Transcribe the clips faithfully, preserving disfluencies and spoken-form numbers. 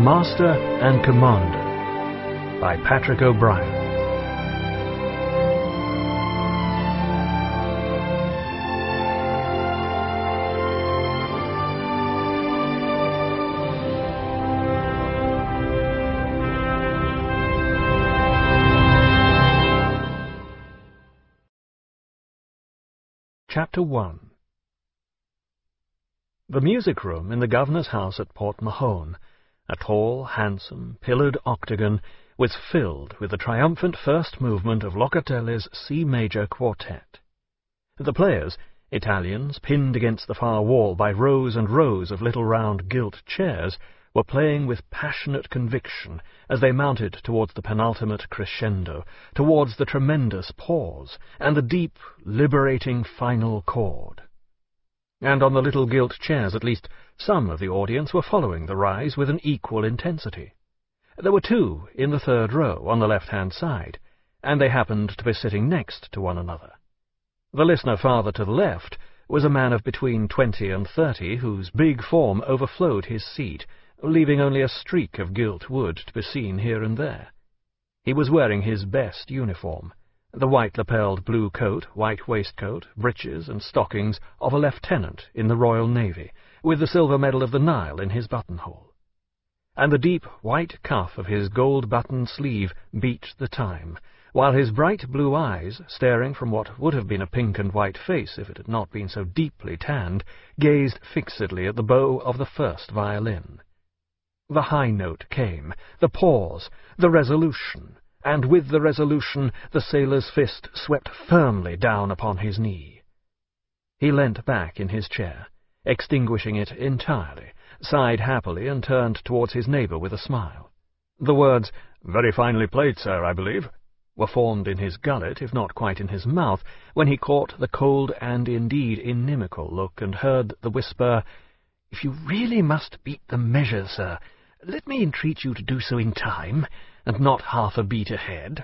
Master and Commander by Patrick O'Brian. Chapter one. The music room in the governor's house at Port Mahon, a tall, handsome, pillared octagon, was filled with the triumphant first movement of Locatelli's C major quartet. The players, Italians pinned against the far wall by rows and rows of little round gilt chairs, were playing with passionate conviction as they mounted towards the penultimate crescendo, towards the tremendous pause, and the deep, liberating final chord. And on the little gilt chairs at least some of the audience were following the rise with an equal intensity. There were two in the third row on the left-hand side, and they happened to be sitting next to one another. The listener farther to the left was a man of between twenty and thirty, whose big form overflowed his seat, leaving only a streak of gilt wood to be seen here and there. He was wearing his best uniform, the white-lapelled blue coat, white waistcoat, breeches, and stockings of a lieutenant in the Royal Navy, with the silver medal of the Nile in his buttonhole. And the deep white cuff of his gold-buttoned sleeve beat the time, while his bright blue eyes, staring from what would have been a pink and white face if it had not been so deeply tanned, gazed fixedly at the bow of the first violin. The high note came, the pause, the resolution, and with the resolution the sailor's fist swept firmly down upon his knee. He leant back in his chair, extinguishing it entirely, sighed happily, and turned towards his neighbour with a smile. The words, "Very finely played, sir, I believe," were formed in his gullet, if not quite in his mouth, when he caught the cold and indeed inimical look, and heard the whisper, "If you really must beat the measure, sir, let me entreat you to do so in time, and not half a beat ahead."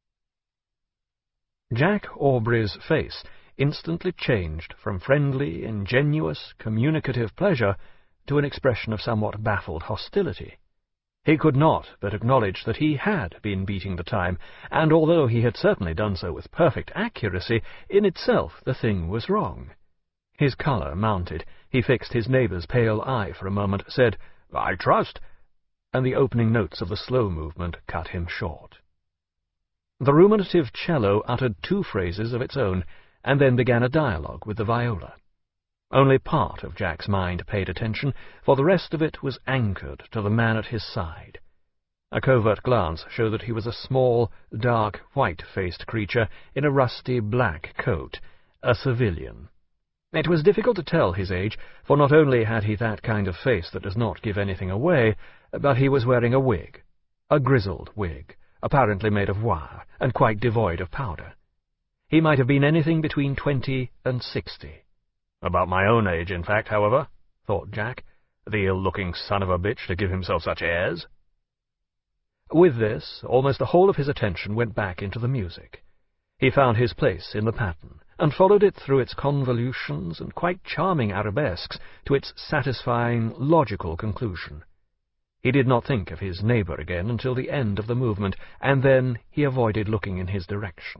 Jack Aubrey's face instantly changed from friendly, ingenuous, communicative pleasure to an expression of somewhat baffled hostility. He could not but acknowledge that he had been beating the time, and although he had certainly done so with perfect accuracy, in itself the thing was wrong. His colour mounted. He fixed his neighbour's pale eye for a moment, said, "I trust," and the opening notes of the slow movement cut him short. The ruminative cello uttered two phrases of its own, and then began a dialogue with the viola. Only part of Jack's mind paid attention, for the rest of it was anchored to the man at his side. A covert glance showed that he was a small, dark, white-faced creature in a rusty black coat, a civilian. It was difficult to tell his age, for not only had he that kind of face that does not give anything away, but he was wearing a wig, a grizzled wig, apparently made of wire, and quite devoid of powder. He might have been anything between twenty and sixty. "About my own age, in fact, however," thought Jack, "the ill-looking son of a bitch to give himself such airs." With this, almost the whole of his attention went back into the music. He found his place in the pattern, and followed it through its convolutions and quite charming arabesques to its satisfying, logical conclusion. He did not think of his neighbour again until the end of the movement, and then he avoided looking in his direction.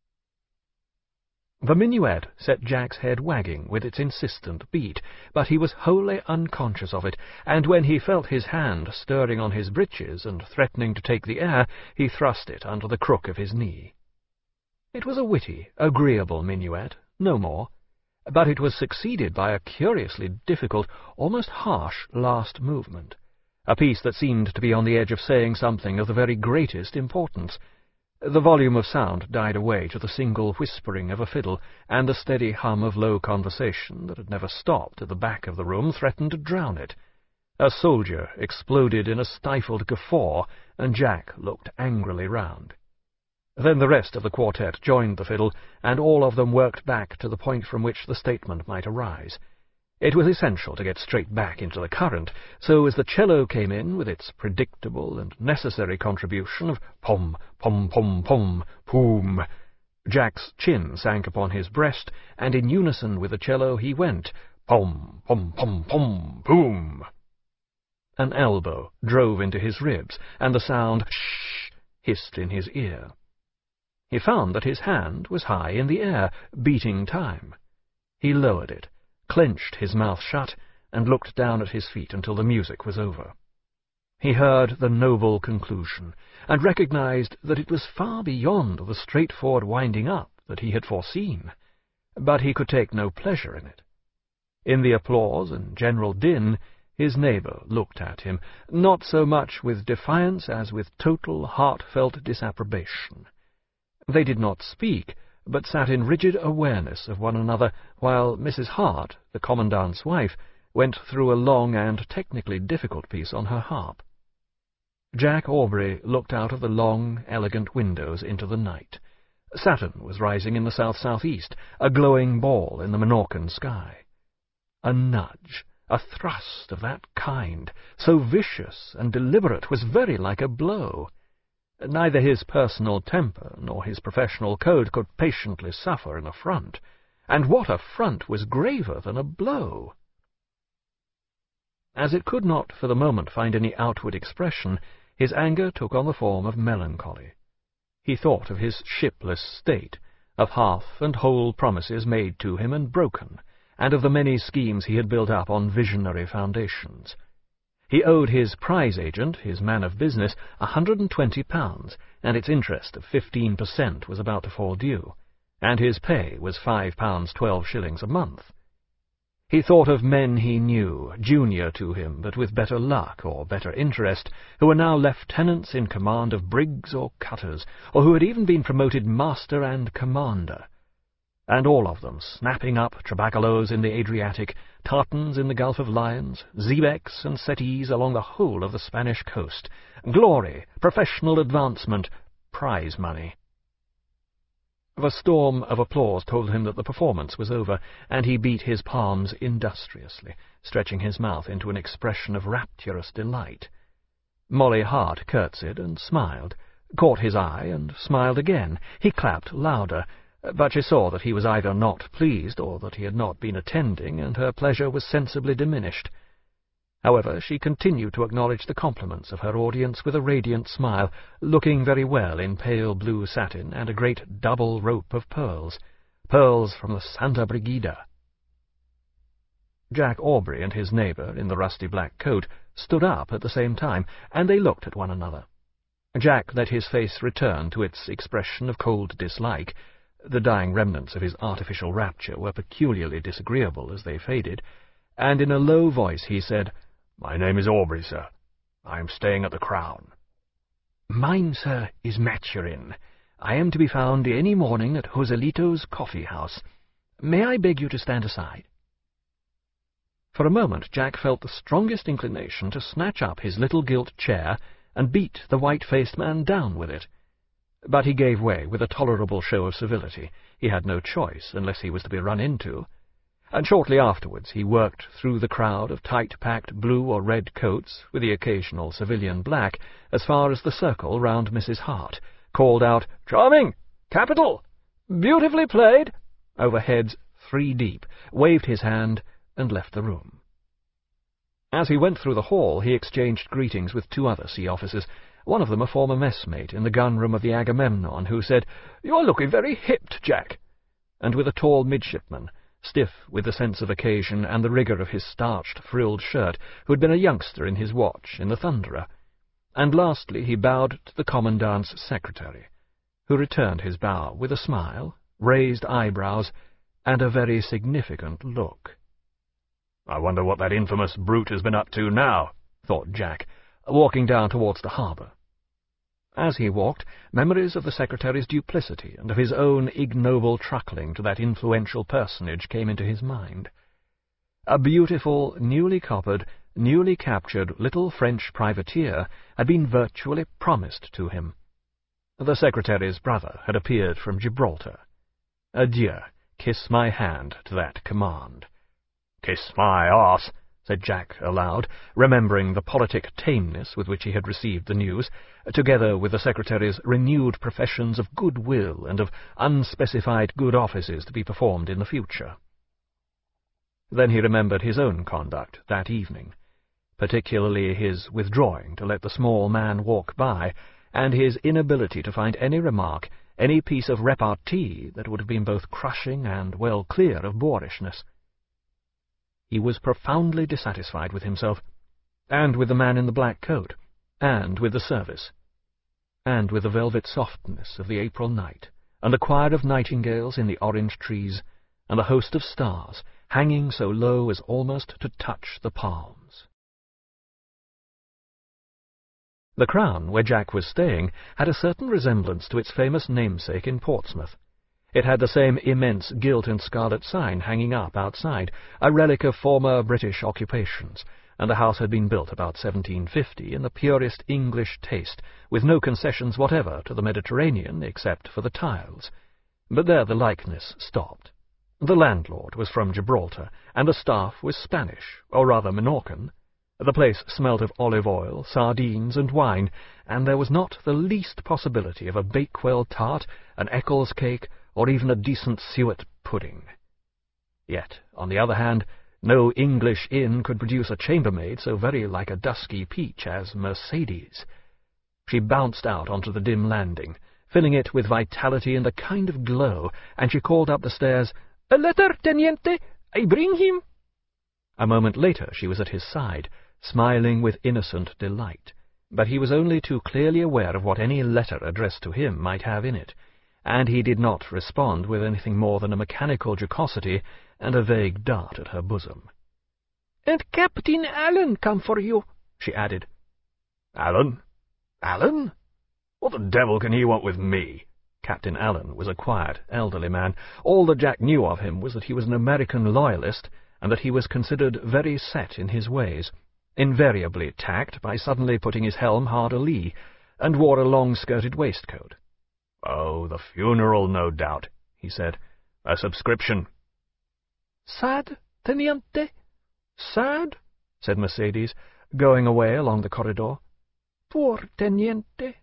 The minuet set Jack's head wagging with its insistent beat, but he was wholly unconscious of it, and when he felt his hand stirring on his breeches and threatening to take the air, he thrust it under the crook of his knee. It was a witty, agreeable minuet, no more, but it was succeeded by a curiously difficult, almost harsh last movement, a piece that seemed to be on the edge of saying something of the very greatest importance. The volume of sound died away to the single whispering of a fiddle, and the steady hum of low conversation that had never stopped at the back of the room threatened to drown it. A soldier exploded in a stifled guffaw, and Jack looked angrily round. Then the rest of the quartet joined the fiddle, and all of them worked back to the point from which the statement might arise. It was essential to get straight back into the current, so as the cello came in with its predictable and necessary contribution of pom, pom, pom, pom, poom, Jack's chin sank upon his breast, and in unison with the cello he went pom, pom, pom, pom, poom. An elbow drove into his ribs, and the sound "shh" hissed in his ear. He found that his hand was high in the air, beating time. He lowered it, clenched his mouth shut, and looked down at his feet until the music was over. He heard the noble conclusion, and recognized that it was far beyond the straightforward winding up that he had foreseen, but he could take no pleasure in it. In the applause and general din, his neighbour looked at him, not so much with defiance as with total, heartfelt disapprobation. They did not speak, but sat in rigid awareness of one another, while Missus Hart, the commandant's wife, went through a long and technically difficult piece on her harp. Jack Aubrey looked out of the long, elegant windows into the night. Saturn was rising in the south-southeast, a glowing ball in the Minorcan sky. A nudge, a thrust of that kind, so vicious and deliberate, was very like a blow. Neither his personal temper nor his professional code could patiently suffer an affront, and what affront was graver than a blow? As it could not for the moment find any outward expression, his anger took on the form of melancholy. He thought of his shipless state, of half and whole promises made to him and broken, and of the many schemes he had built up on visionary foundations. He owed his prize agent, his man of business, a hundred and twenty pounds, and its interest of fifteen per cent was about to fall due, and his pay was five pounds twelve shillings a month. He thought of men he knew, junior to him, but with better luck or better interest, who were now lieutenants in command of brigs or cutters, or who had even been promoted master and commander, and all of them snapping up trabacaloes in the Adriatic, tartans in the Gulf of Lions, xebecs and settees along the whole of the Spanish coast, glory, professional advancement, prize money. The storm of applause told him that the performance was over, and he beat his palms industriously, stretching his mouth into an expression of rapturous delight. Molly Hart curtsied and smiled, caught his eye and smiled again. He clapped louder, but she saw that he was either not pleased or that he had not been attending, and her pleasure was sensibly diminished. However, she continued to acknowledge the compliments of her audience with a radiant smile, looking very well in pale blue satin and a great double rope of pearls, pearls from the Santa Brigida. Jack Aubrey and his neighbour, in the rusty black coat, stood up at the same time, and they looked at one another. Jack let his face return to its expression of cold dislike. The dying remnants of his artificial rapture were peculiarly disagreeable as they faded, and in a low voice he said, "My name is Aubrey, sir. I am staying at the Crown." "Mine, sir, is Maturin. I am to be found any morning at Joselito's coffee-house. May I beg you to stand aside?" For a moment Jack felt the strongest inclination to snatch up his little gilt chair and beat the white-faced man down with it. But he gave way with a tolerable show of civility. He had no choice, unless he was to be run into. And shortly afterwards he worked through the crowd of tight-packed blue or red coats, with the occasional civilian black, as far as the circle round Missus Hart, called out, "Charming! Capital! Beautifully played!" over heads three deep, waved his hand, and left the room. As he went through the hall, he exchanged greetings with two other sea officers, one of them a former messmate in the gun-room of the Agamemnon, who said, "You're looking very hipped, Jack," and with a tall midshipman, stiff with the sense of occasion and the rigour of his starched, frilled shirt, who had been a youngster in his watch in the Thunderer. And lastly he bowed to the Commandant's secretary, who returned his bow with a smile, raised eyebrows, and a very significant look. "I wonder what that infamous brute has been up to now," thought Jack, walking down towards the harbour. As he walked, memories of the secretary's duplicity and of his own ignoble truckling to that influential personage came into his mind. A beautiful, newly coppered, newly captured little French privateer had been virtually promised to him. The secretary's brother had appeared from Gibraltar. Adieu, kiss my hand to that command. "Kiss my arse," said Jack aloud, remembering the politic tameness with which he had received the news, together with the secretary's renewed professions of goodwill and of unspecified good offices to be performed in the future. Then he remembered his own conduct that evening. particularly his withdrawing to let the small man walk by, and his inability to find any remark, any piece of repartee that would have been both crushing and well clear of boorishness. He was profoundly dissatisfied with himself, and with the man in the black coat, and with the service, and with the velvet softness of the April night, and the choir of nightingales in the orange trees, and the host of stars hanging so low as almost to touch the palms. The Crown, where Jack was staying, had a certain resemblance to its famous namesake in Portsmouth. It had the same immense gilt and scarlet sign hanging up outside, a relic of former British occupations, and the house had been built about seventeen fifty in the purest English taste, with no concessions whatever to the Mediterranean except for the tiles. But there the likeness stopped. The landlord was from Gibraltar, and the staff was Spanish, or rather Minorcan. The place smelt of olive oil, sardines, and wine, and there was not the least possibility of a Bakewell tart, an Eccles cake, or even a decent suet pudding. Yet, on the other hand, no English inn could produce a chambermaid so very like a dusky peach as Mercedes. She bounced out onto the dim landing, filling it with vitality and a kind of glow, and she called up the stairs, "A letter, Teniente! I bring him!" A moment later she was at his side, smiling with innocent delight, but he was only too clearly aware of what any letter addressed to him might have in it, and he did not respond with anything more than a mechanical jocosity and a vague dart at her bosom. "And Captain Allen come for you," she added. "Allen? Allen? What the devil can he want with me?" Captain Allen was a quiet, elderly man. All that Jack knew of him was that he was an American loyalist, and that he was considered very set in his ways, invariably tacked by suddenly putting his helm hard alee, and wore a long-skirted waistcoat. "Oh, the funeral, no doubt," he said. "A subscription." "Sad, Teniente? Sad?" said Mercedes, going away along the corridor. "Poor Teniente."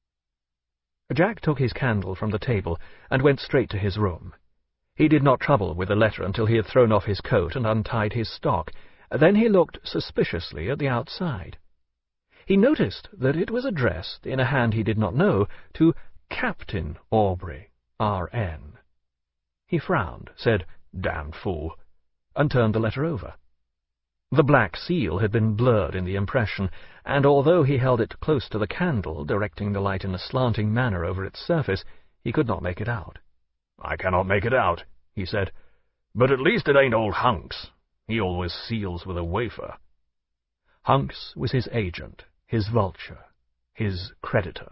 Jack took his candle from the table and went straight to his room. He did not trouble with the letter until he had thrown off his coat and untied his stock. Then he looked suspiciously at the outside. He noticed that it was addressed, in a hand he did not know, to Captain Aubrey, R N He frowned, said, "Damned fool," and turned the letter over. The black seal had been blurred in the impression, and although he held it close to the candle, directing the light in a slanting manner over its surface, he could not make it out. "I cannot make it out," he said, "but at least it ain't old Hunks. He always seals with a wafer." Hunks was his agent, his vulture, his creditor.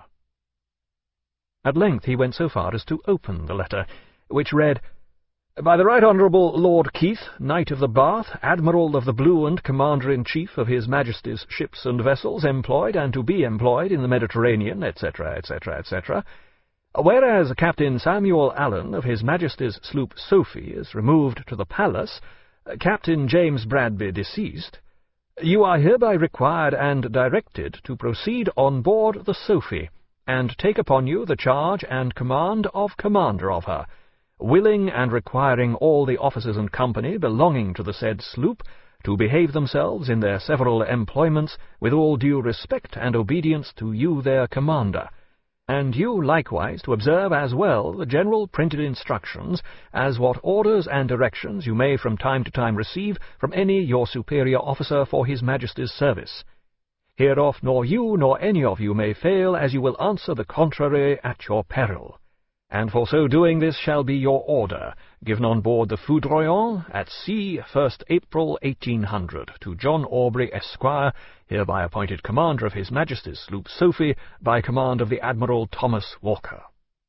At length he went so far as to open the letter, which read, "By the Right Honourable Lord Keith, Knight of the Bath, Admiral of the Blue and Commander-in-Chief of His Majesty's ships and vessels employed and to be employed in the Mediterranean, et cetera, et cetera, et cetera, whereas Captain Samuel Allen of His Majesty's sloop Sophie is removed to the Palace, Captain James Bradby deceased, you are hereby required and directed to proceed on board the Sophie, and take upon you the charge and command of commander of her, willing and requiring all the officers and company belonging to the said sloop to behave themselves in their several employments with all due respect and obedience to you their commander, and you likewise to observe as well the general printed instructions as what orders and directions you may from time to time receive from any your superior officer for His Majesty's service. Hereof nor you nor any of you may fail, as you will answer the contrary at your peril. And for so doing this shall be your order, given on board the Foudroyant, at sea, first April eighteen hundred, to John Aubrey, Esquire, hereby appointed commander of His Majesty's sloop Sophie, by command of the Admiral Thomas Walker."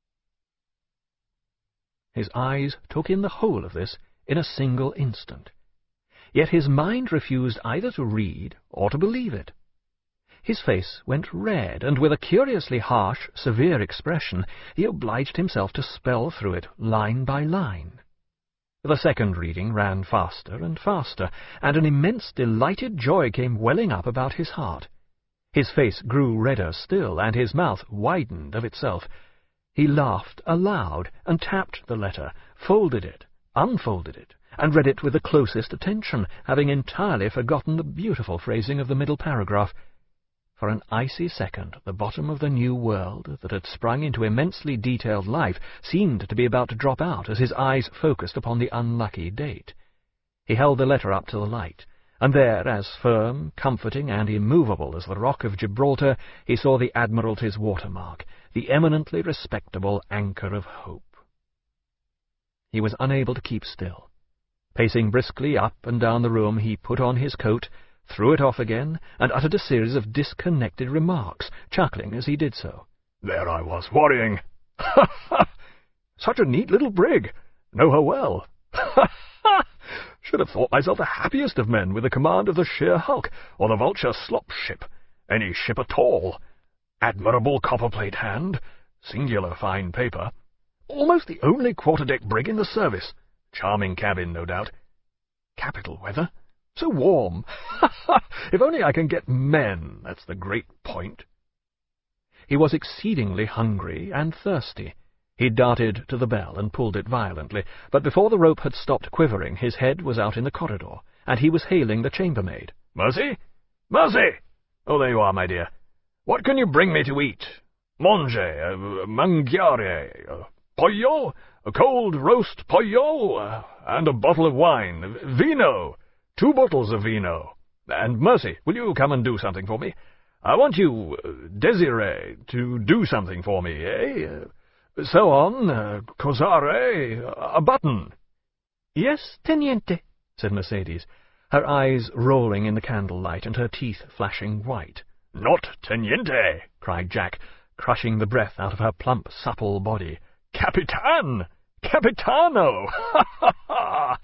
His eyes took in the whole of this in a single instant, yet his mind refused either to read or to believe it. His face went red, and with a curiously harsh, severe expression, he obliged himself to spell through it line by line. The second reading ran faster and faster, and an immense delighted joy came welling up about his heart. His face grew redder still, and his mouth widened of itself. He laughed aloud, and tapped the letter, folded it, unfolded it, and read it with the closest attention, having entirely forgotten the beautiful phrasing of the middle paragraph. For an icy second, the bottom of the new world that had sprung into immensely detailed life seemed to be about to drop out as his eyes focused upon the unlucky date. He held the letter up to the light, and there, as firm, comforting, and immovable as the rock of Gibraltar, he saw the Admiralty's watermark, the eminently respectable anchor of hope. He was unable to keep still. Pacing briskly up and down the room, he put on his coat, threw it off again, and uttered a series of disconnected remarks, chuckling as he did so. There I was, worrying. Ha ha! Such a neat little brig. Know her well. Ha ha! Should have thought myself the happiest of men with the command of the Sheer Hulk, or the Vulture slop ship. Any ship at all. Admirable copperplate hand. Singular fine paper. Almost the only quarter-deck brig in the service. Charming cabin, no doubt. Capital weather. So warm. Ha ha! If only I can get men, that's the great point. He was exceedingly hungry and thirsty. He darted to the bell and pulled it violently, but before the rope had stopped quivering, his head was out in the corridor, and he was hailing the chambermaid. Mercy? Mercy! Oh, there you are, my dear. What can you bring me to eat? Manger, uh, mangiare, uh, pollo, a cold roast pollo, uh, and a bottle of wine. Vino! Two bottles of vino. And, Mercy, will you come and do something for me? I want you, uh, Desiree, to do something for me, eh? Uh, so on, uh, cosare, a button. Yes, Teniente, said Mercedes, her eyes rolling in the candlelight and her teeth flashing white. Not Teniente, cried Jack, crushing the breath out of her plump, supple body. Capitan! Capitano! Ha ha ha!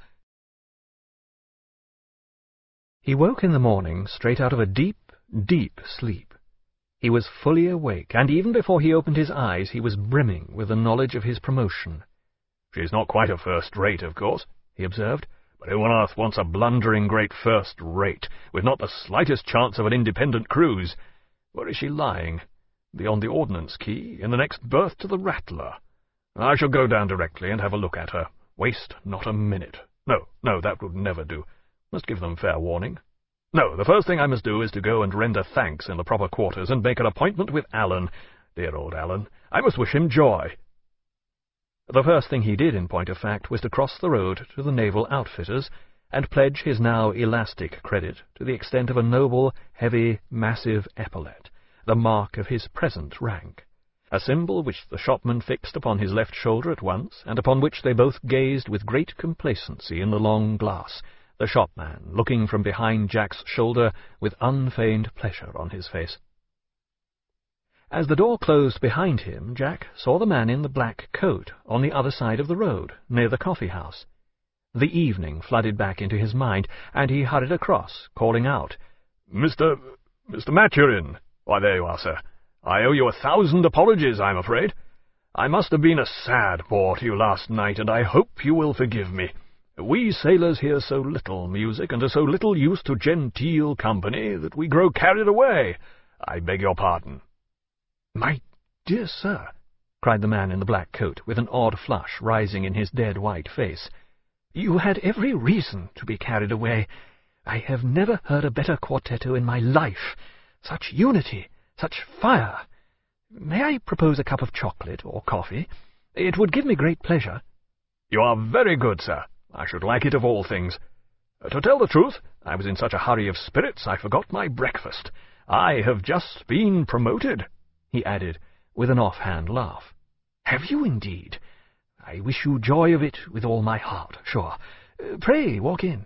He woke in the morning straight out of a deep, deep sleep. He was fully awake, and even before he opened his eyes he was brimming with the knowledge of his promotion. She's not quite a first-rate, of course, he observed, but who on earth wants a blundering great first-rate, with not the slightest chance of an independent cruise? Where is she lying? Beyond the Ordnance Quay, in the next berth to the Rattler. I shall go down directly and have a look at her. Waste not a minute. No, no, that would never do. Must give them fair warning. No, the first thing I must do is to go and render thanks in the proper quarters and make an appointment with Alan. Dear old Alan. I must wish him joy. The first thing he did, in point of fact, was to cross the road to the Naval Outfitters and pledge his now elastic credit to the extent of a noble, heavy, massive epaulet, the mark of his present rank, a symbol which the shopman fixed upon his left shoulder at once, and upon which they both gazed with great complacency in the long glass, the shopman looking from behind Jack's shoulder with unfeigned pleasure on his face. As the door closed behind him, Jack saw the man in the black coat on the other side of the road, near the coffee-house. The evening flooded back into his mind, and he hurried across, calling out, Mister... Mister Maturin! Why, there you are, sir. I owe you a thousand apologies, I'm afraid. I must have been a sad bore to you last night, and I hope you will forgive me. We sailors hear so little music, and are so little used to genteel company, that we grow carried away. I beg your pardon. My dear sir, cried the man in the black coat, with an odd flush rising in his dead white face, you had every reason to be carried away. I have never heard a better quartetto in my life. Such unity, such fire. May I propose a cup of chocolate or coffee? It would give me great pleasure. You are very good, sir. I should like it of all things. To tell the truth, I was in such a hurry of spirits I forgot my breakfast. I have just been promoted, he added, with an off-hand laugh. Have you indeed? I wish you joy of it with all my heart, sure. Uh, pray, walk in.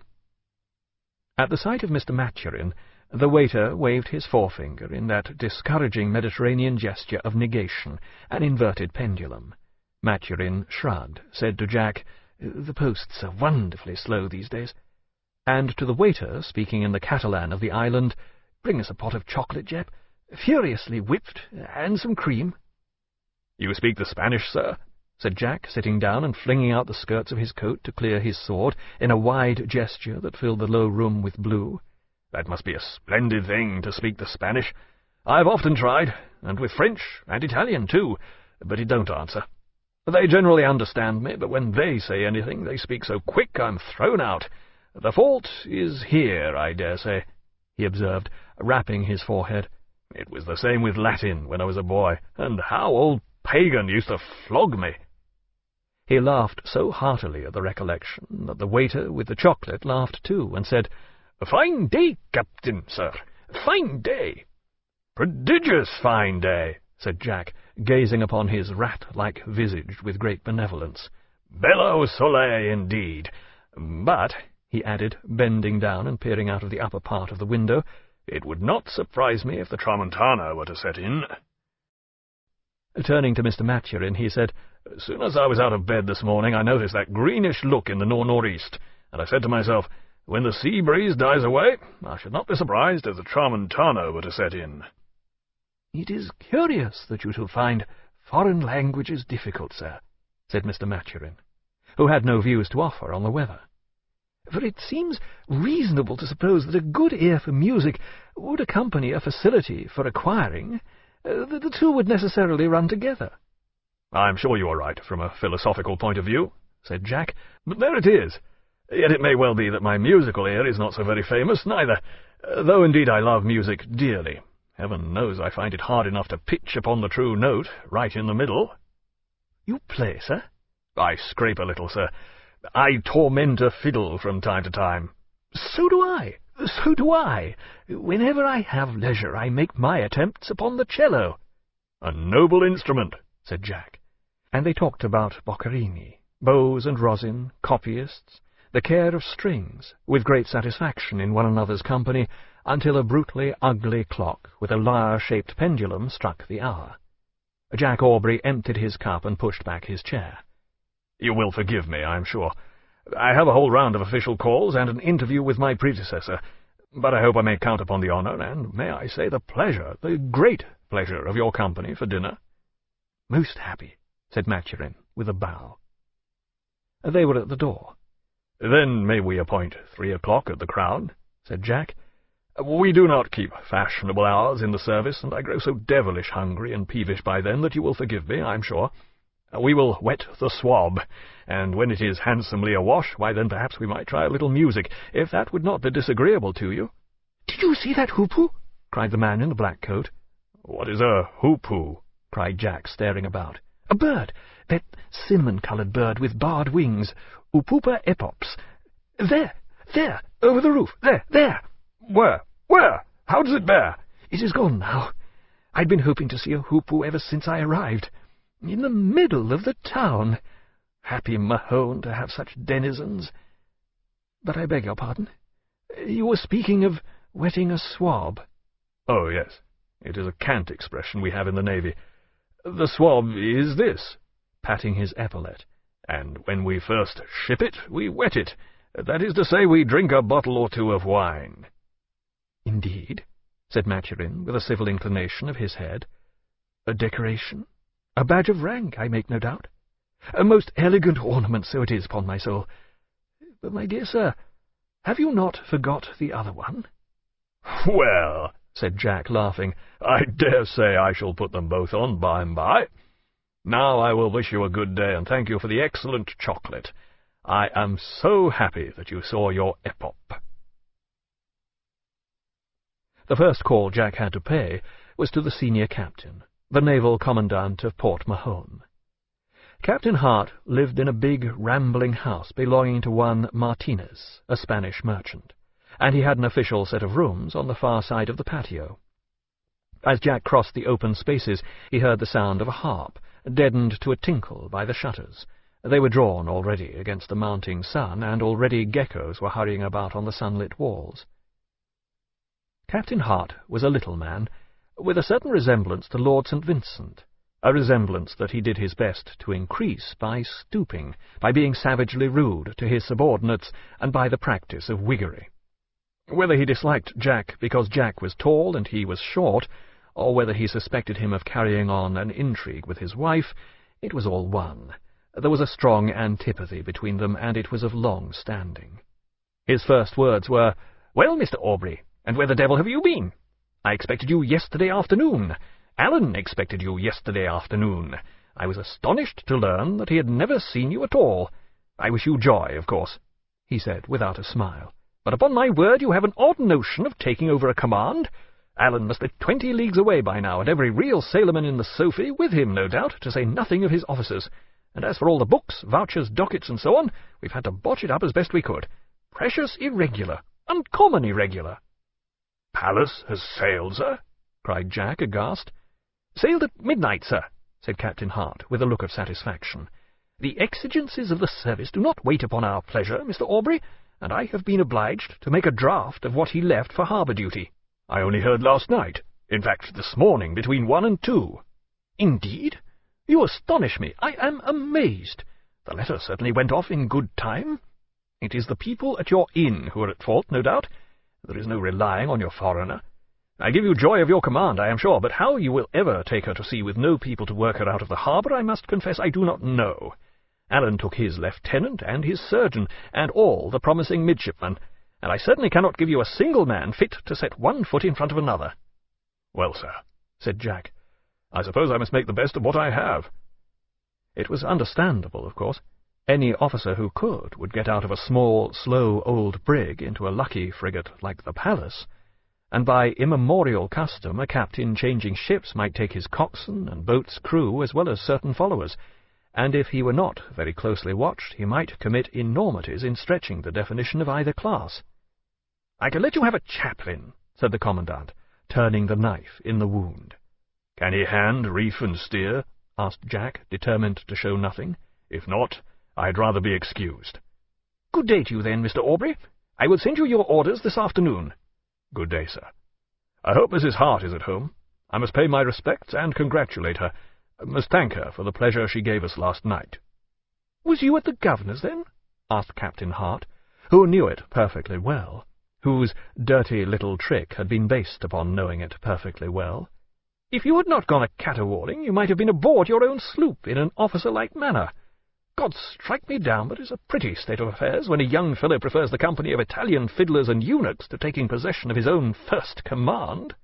At the sight of Mister Maturin, the waiter waved his forefinger in that discouraging Mediterranean gesture of negation, an inverted pendulum. Maturin shrugged, said to Jack, The posts are wonderfully slow these days. And to the waiter, speaking in the Catalan of the island, Bring us a pot of chocolate, Jep, furiously whipped, and some cream. You speak the Spanish, sir? Said Jack, sitting down and flinging out the skirts of his coat to clear his sword, in a wide gesture that filled the low room with blue. That must be a splendid thing, to speak the Spanish. I've often tried, and with French and Italian, too, but it don't answer. They generally understand me, but when they say anything, they speak so quick I'm thrown out. The fault is here, I dare say," he observed, rapping his forehead. "It was the same with Latin when I was a boy, and how old Pagan used to flog me." He laughed so heartily at the recollection that the waiter with the chocolate laughed too, and said, "Fine day, Captain, sir, fine day." "Prodigious fine day," said Jack, gazing upon his rat-like visage with great benevolence. "Bello soleil, indeed. But," he added, bending down and peering out of the upper part of the window, "it would not surprise me if the Tramontana were to set in." Turning to Mister Maturin, he said, "As soon as I was out of bed this morning, I noticed that greenish look in the nor'-nor'east, and I said to myself, when the sea breeze dies away, I should not be surprised if the Tramontana were to set in." "It is curious that you should find foreign languages difficult, sir," said Mister Maturin, who had no views to offer on the weather. "For it seems reasonable to suppose that a good ear for music would accompany a facility for acquiring, uh, that the two would necessarily run together." "I'm sure you are right, from a philosophical point of view," said Jack, "but there it is. Yet it may well be that my musical ear is not so very famous, neither, though indeed I love music dearly. Heaven knows I find it hard enough to pitch upon the true note, right in the middle." "You play, sir?" "I scrape a little, sir. I torment a fiddle from time to time." "So do I, so do I. Whenever I have leisure, I make my attempts upon the cello." "A noble instrument," said Jack. And they talked about Boccherini, bows and rosin, copyists, the care of strings, with great satisfaction in one another's company, until a brutally ugly clock with a lyre-shaped pendulum struck the hour. Jack Aubrey emptied his cup and pushed back his chair. "You will forgive me, I am sure. I have a whole round of official calls and an interview with my predecessor, but I hope I may count upon the honour, and may I say the pleasure, the great pleasure of your company for dinner." "Most happy," said Maturin, with a bow. They were at the door. "Then may we appoint three o'clock at the Crown?" said Jack. "We do not keep fashionable hours in the service, and I grow so devilish hungry and peevish by then that you will forgive me, I'm sure. We will wet the swab, and when it is handsomely awash, why then perhaps we might try a little music, if that would not be disagreeable to you." "Did you see that hoopoe?" cried the man in the black coat. "What is a hoopoe?" cried Jack, staring about. "A bird, that cinnamon-coloured bird with barred wings, Upupa epops. There, there, over the roof, there, there." "Where? Where? How does it bear?" "It is gone now. I'd been hoping to see a hoopoe ever since I arrived. In the middle of the town. Happy Mahone to have such denizens. But I beg your pardon. You were speaking of wetting a swab." "Oh, yes. It is a cant expression we have in the Navy. The swab is this," patting his epaulette, "and when we first ship it, we wet it. That is to say, we drink a bottle or two of wine." "Indeed?" said Maturin, with a civil inclination of his head. "A decoration? A badge of rank, I make no doubt. A most elegant ornament, so it is, upon my soul. But, my dear sir, have you not forgot the other one?" "Well," said Jack, laughing, "I dare say I shall put them both on by and by. Now I will wish you a good day, and thank you for the excellent chocolate. I am so happy that you saw your epop." The first call Jack had to pay was to the senior captain, the naval commandant of Port Mahon. Captain Hart lived in a big, rambling house belonging to one Martinez, a Spanish merchant, and he had an official set of rooms on the far side of the patio. As Jack crossed the open spaces, he heard the sound of a harp, deadened to a tinkle by the shutters. They were drawn already against the mounting sun, and already geckos were hurrying about on the sunlit walls. Captain Hart was a little man, with a certain resemblance to Lord Saint Vincent, a resemblance that he did his best to increase by stooping, by being savagely rude to his subordinates, and by the practice of whiggery. Whether he disliked Jack because Jack was tall and he was short, or whether he suspected him of carrying on an intrigue with his wife, it was all one. There was a strong antipathy between them, and it was of long standing. His first words were, "Well, Mister Aubrey, and where the devil have you been? I expected you yesterday afternoon. Alan expected you yesterday afternoon. I was astonished to learn that he had never seen you at all. I wish you joy, of course," he said without a smile, "but upon my word you have an odd notion of taking over a command. Alan must be twenty leagues away by now, and every real sailorman in the Sophie with him, no doubt, to say nothing of his officers. And as for all the books, vouchers, dockets, and so on, we've had to botch it up as best we could. Precious irregular, uncommon irregular." "Pallas has sailed, sir?" cried Jack, aghast. "Sailed at midnight, sir," said Captain Hart, with a look of satisfaction. "The exigencies of the service do not wait upon our pleasure, Mister Aubrey, and I have been obliged to make a draft of what he left for harbour duty." "I only heard last night. In fact, this morning, between one and two." "Indeed? You astonish me. I am amazed. The letter certainly went off in good time. It is the people at your inn who are at fault, no doubt. There is no relying on your foreigner. I give you joy of your command, I am sure, but how you will ever take her to sea with no people to work her out of the harbour, I must confess I do not know. Alan took his lieutenant and his surgeon, and all the promising midshipmen, and I certainly cannot give you a single man fit to set one foot in front of another." "Well, sir," said Jack, "I suppose I must make the best of what I have." It was understandable, of course. Any officer who could would get out of a small, slow old brig into a lucky frigate like the Pallas, and by immemorial custom a captain changing ships might take his coxswain and boat's crew as well as certain followers, and if he were not very closely watched he might commit enormities in stretching the definition of either class. "I can let you have a chaplain," said the Commandant, turning the knife in the wound. "Can he hand, reef, and steer?" asked Jack, determined to show nothing. "If not, I'd rather be excused." "Good day to you, then, Mister Aubrey. I will send you your orders this afternoon." "Good day, sir. I hope Missus Hart is at home. I must pay my respects and congratulate her. I must thank her for the pleasure she gave us last night." "Was you at the governor's, then?" asked Captain Hart, who knew it perfectly well, whose dirty little trick had been based upon knowing it perfectly well. "If you had not gone a caterwauling, you might have been aboard your own sloop in an officer-like manner. God strike me down, but it's a pretty state of affairs when a young fellow prefers the company of Italian fiddlers and eunuchs to taking possession of his own first command."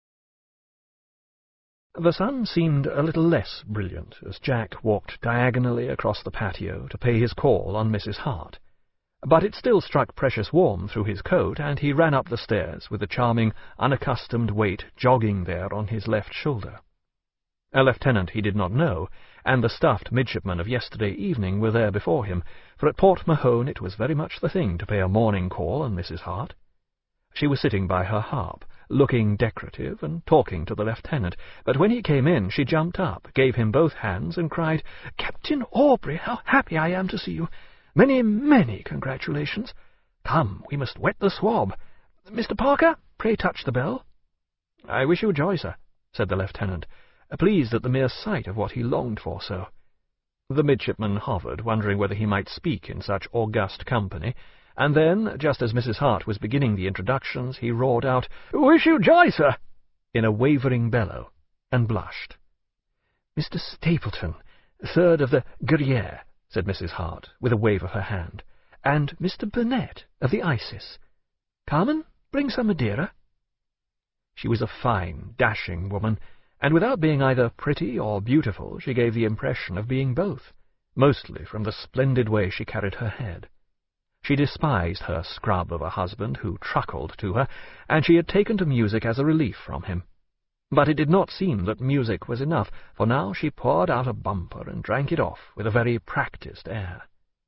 The sun seemed a little less brilliant as Jack walked diagonally across the patio to pay his call on Missus Hart, but it still struck precious warm through his coat, and he ran up the stairs with the charming, unaccustomed weight jogging there on his left shoulder. A lieutenant he did not know, and the stuffed midshipmen of yesterday evening were there before him, for at Port Mahon it was very much the thing to pay a morning call on Missus Hart. She was sitting by her harp, looking decorative and talking to the lieutenant, but when he came in she jumped up, gave him both hands, and cried, "Captain Aubrey, how happy I am to see you! Many, many congratulations! Come, we must wet the swab. Mister Parker, pray touch the bell." "I wish you joy, sir," said the lieutenant, pleased at the mere sight of what he longed for so. The midshipman hovered, wondering whether he might speak in such august company, and then, just as Missus Hart was beginning the introductions, he roared out, "Wish you joy, sir!" in a wavering bellow, and blushed. "Mister Stapleton, third of the Guerriere," said Missus Hart, with a wave of her hand, "and Mister Burnett of the Isis. Carmen, bring some Madeira." She was a fine, dashing woman, and without being either pretty or beautiful, she gave the impression of being both, mostly from the splendid way she carried her head. She despised her scrub of a husband who truckled to her, and she had taken to music as a relief from him. But it did not seem that music was enough, for now she poured out a bumper and drank it off with a very practised air.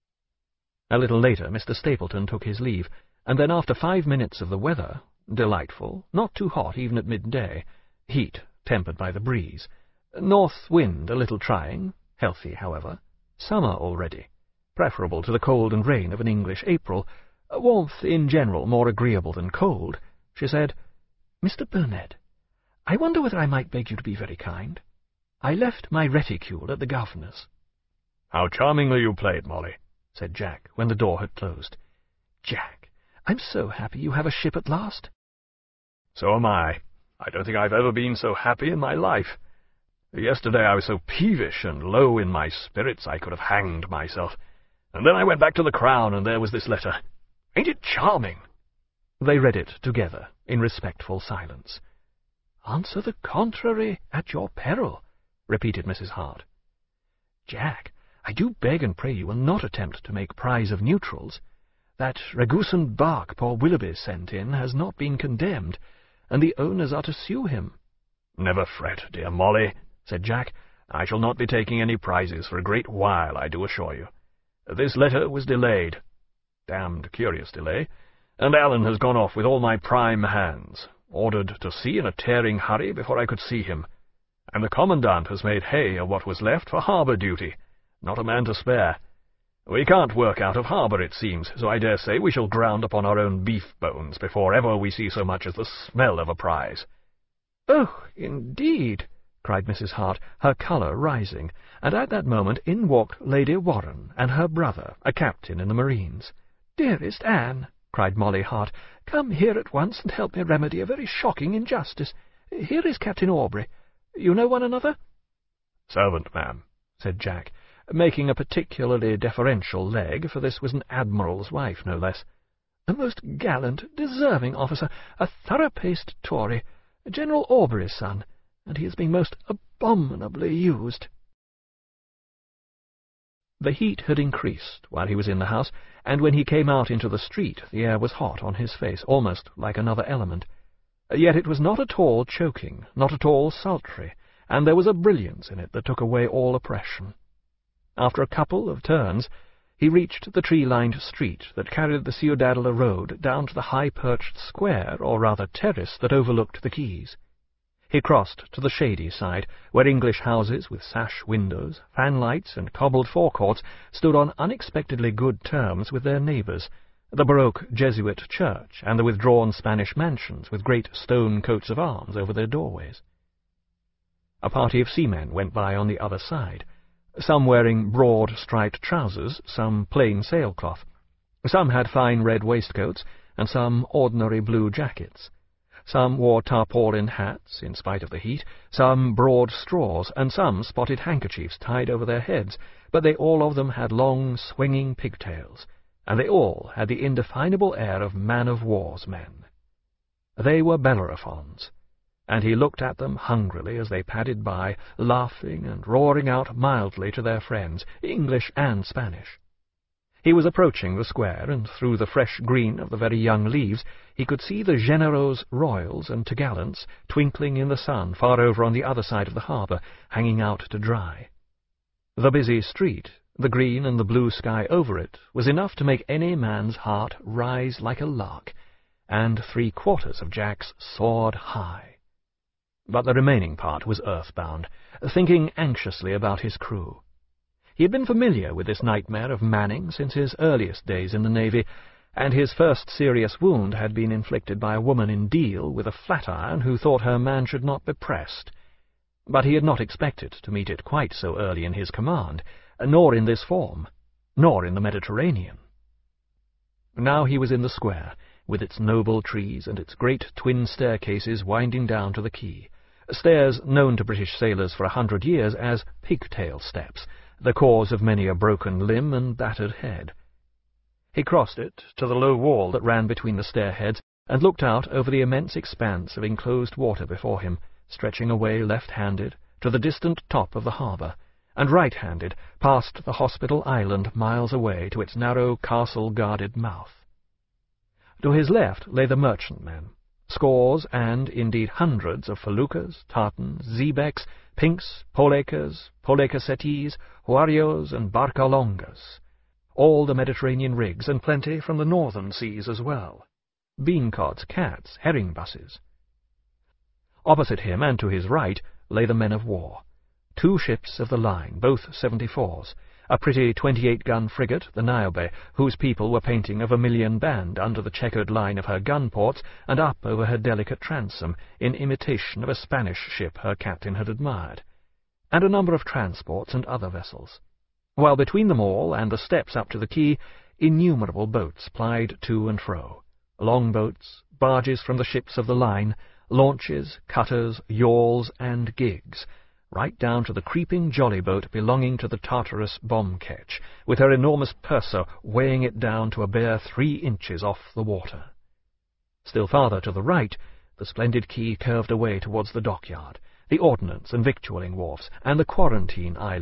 A little later Mister Stapleton took his leave, and then after five minutes of the weather, delightful, not too hot even at midday, heat tempered by the breeze, north wind a little trying, healthy, however, summer already, preferable to the cold and rain of an English April, warmth in general more agreeable than cold, she said, "Mister Burnett, I wonder whether I might beg you to be very kind. I left my reticule at the governor's." "How charmingly you played, Molly," said Jack, when the door had closed. "Jack, I'm so happy you have a ship at last." "So am I. I don't think I've ever been so happy in my life. Yesterday I was so peevish and low in my spirits I could have hanged myself. And then I went back to the Crown, and there was this letter. Ain't it charming?" They read it together, in respectful silence. "Answer the contrary at your peril," repeated Missus Hart. "Jack, I do beg and pray you will not attempt to make prize of neutrals. That Ragusan bark poor Willoughby sent in has not been condemned, and the owners are to sue him." "Never fret, dear Molly," said Jack. "I shall not be taking any prizes for a great while, I do assure you. This letter was delayed, damned curious delay, and Alan has gone off with all my prime hands, ordered to sea in a tearing hurry before I could see him, and the Commandant has made hay of what was left for harbour duty. Not a man to spare. We can't work out of harbour, it seems, so I dare say we shall ground upon our own beef bones before ever we see so much as the smell of a prize." "Oh, indeed!" cried Missus Hart, her colour rising, and at that moment in walked Lady Warren and her brother, a captain in the Marines. "Dearest Anne," cried Molly Hart, "come here at once and help me remedy a very shocking injustice. Here is Captain Aubrey. You know one another?" "Servant, ma'am," said Jack, making a particularly deferential leg, for this was an admiral's wife, no less. "A most gallant, deserving officer, a thorough-paced Tory, General Aubrey's son, and he is being most abominably used." The heat had increased while he was in the house, and when he came out into the street the air was hot on his face, almost like another element. Yet it was not at all choking, not at all sultry, and there was a brilliance in it that took away all oppression. After a couple of turns, he reached the tree-lined street that carried the Ciudadela road down to the high-perched square, or rather terrace, that overlooked the quays. He crossed to the shady side, where English houses with sash windows, fanlights, and cobbled forecourts stood on unexpectedly good terms with their neighbours, the Baroque Jesuit church and the withdrawn Spanish mansions with great stone coats of arms over their doorways. A party of seamen went by on the other side, some wearing broad striped trousers, some plain sailcloth. Some had fine red waistcoats, and some ordinary blue jackets. Some wore tarpaulin hats, in spite of the heat, some broad straws, and some spotted handkerchiefs tied over their heads, but they all of them had long, swinging pigtails, and they all had the indefinable air of man-of-war's men. They were Bellerophons, and he looked at them hungrily as they padded by, laughing and roaring out mildly to their friends, English and Spanish. He was approaching the square, and through the fresh green of the very young leaves he could see the Generaux royals and topgallants twinkling in the sun far over on the other side of the harbour, hanging out to dry. The busy street, the green and the blue sky over it, was enough to make any man's heart rise like a lark, and three-quarters of Jack's soared high. But the remaining part was earthbound, thinking anxiously about his crew. He had been familiar with this nightmare of manning since his earliest days in the Navy, and his first serious wound had been inflicted by a woman in Deal with a flat-iron who thought her man should not be pressed. But he had not expected to meet it quite so early in his command, nor in this form, nor in the Mediterranean. Now he was in the square, with its noble trees and its great twin staircases winding down to the quay, stairs known to British sailors for a hundred years as pigtail steps, the cause of many a broken limb and battered head. He crossed it to the low wall that ran between the stairheads, and looked out over the immense expanse of enclosed water before him, stretching away left-handed to the distant top of the harbour, and right-handed past the hospital island miles away to its narrow castle-guarded mouth. To his left lay the merchantmen, scores and, indeed, hundreds of feluccas, tartans, xebecs, pinks, polacas, polacassettis, huarios, and barcalongas, all the Mediterranean rigs, and plenty from the northern seas as well, beancods, cats, herring-busses. Opposite him, and to his right, lay the men-of-war, two ships of the line, both seventy-fours, a pretty twenty-eight-gun frigate, the Niobe, whose people were painting a vermilion band under the checkered line of her gun-ports and up over her delicate transom, in imitation of a Spanish ship her captain had admired, and a number of transports and other vessels, while between them all and the steps up to the quay innumerable boats plied to and fro, long-boats, barges from the ships of the line, launches, cutters, yawls, and gigs, right down to the creeping jolly-boat belonging to the Tartarus bomb-ketch, with her enormous purser weighing it down to a bare three inches off the water. Still farther to the right, the splendid quay curved away towards the dockyard, the ordnance and victualling wharfs, and the quarantine island,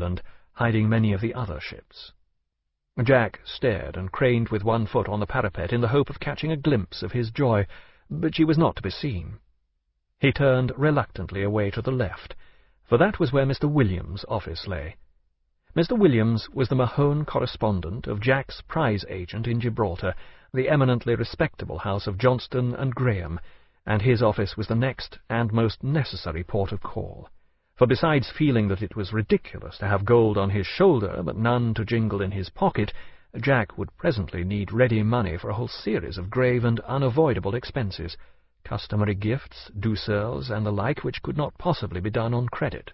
hiding many of the other ships. Jack stared and craned with one foot on the parapet in the hope of catching a glimpse of his joy, but she was not to be seen. He turned reluctantly away to the left, for that was where Mister Williams' office lay. Mister Williams was the Mahone correspondent of Jack's prize agent in Gibraltar, the eminently respectable house of Johnston and Graham, and his office was the next and most necessary port of call. For besides feeling that it was ridiculous to have gold on his shoulder but none to jingle in his pocket, Jack would presently need ready money for a whole series of grave and unavoidable expenses, customary gifts, douceurs, and the like, which could not possibly be done on credit.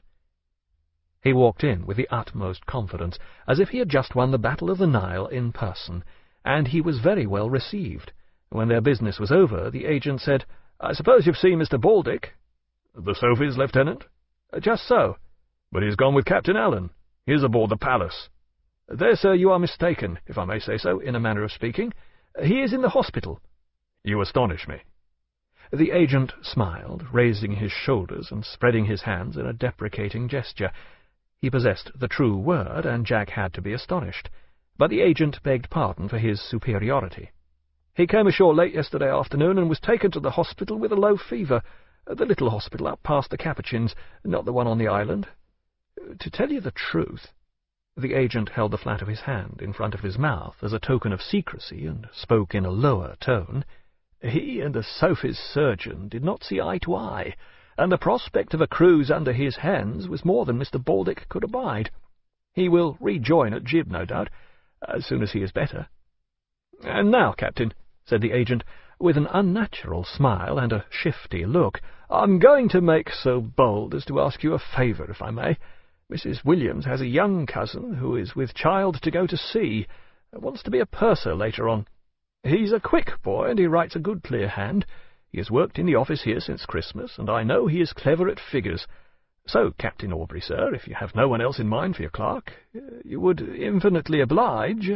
He walked in with the utmost confidence, as if he had just won the Battle of the Nile in person, and he was very well received. When their business was over, the agent said, "I suppose you've seen Mister Baldick?" "The Sophies, Lieutenant?" "Just so." "But he's gone with Captain Allen. He is aboard the Pallas." "There, sir, you are mistaken, if I may say so, in a manner of speaking. He is in the hospital." "You astonish me." The agent smiled, raising his shoulders and spreading his hands in a deprecating gesture. He possessed the true word, and Jack had to be astonished. But the agent begged pardon for his superiority. "He came ashore late yesterday afternoon and was taken to the hospital with a low fever. The little hospital up past the Capuchins, not the one on the island. To tell you the truth—" The agent held the flat of his hand in front of his mouth as a token of secrecy, and spoke in a lower tone. "He and the Sophie's surgeon did not see eye to eye, and the prospect of a cruise under his hands was more than Mister Baldick could abide. He will rejoin at Gib, no doubt, as soon as he is better." "And now, Captain," said the agent, with an unnatural smile and a shifty look, "I'm going to make so bold as to ask you a favour, if I may. Missus Williams has a young cousin who is with child to go to sea, wants to be a purser later on. He's a quick boy, and he writes a good clear hand. He has worked in the office here since Christmas, and I know he is clever at figures. So, Captain Aubrey, sir, if you have no one else in mind for your clerk, you would infinitely oblige—"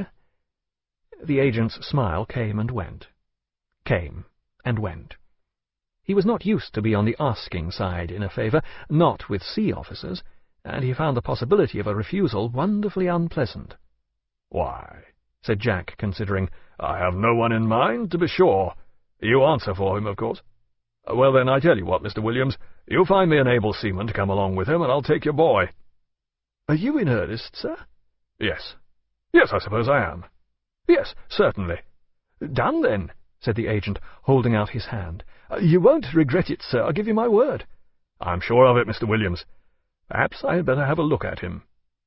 The agent's smile came and went, came and went. He was not used to be on the asking side in a favour, not with sea officers, and he found the possibility of a refusal wonderfully unpleasant. "Why," said Jack, considering, "I have no one in mind, to be sure. You answer for him, of course. Well, then, I tell you what, Mister Williams, you find me an able seaman to come along with him, and I'll take your boy." "Are you in earnest, sir?" "Yes. Yes, I suppose I am." "Yes, certainly." "Done, then," said the agent, holding out his hand. "You won't regret it, sir, I'll give you my word." "I'm sure of it, Mister Williams. Perhaps I had better have a look at him."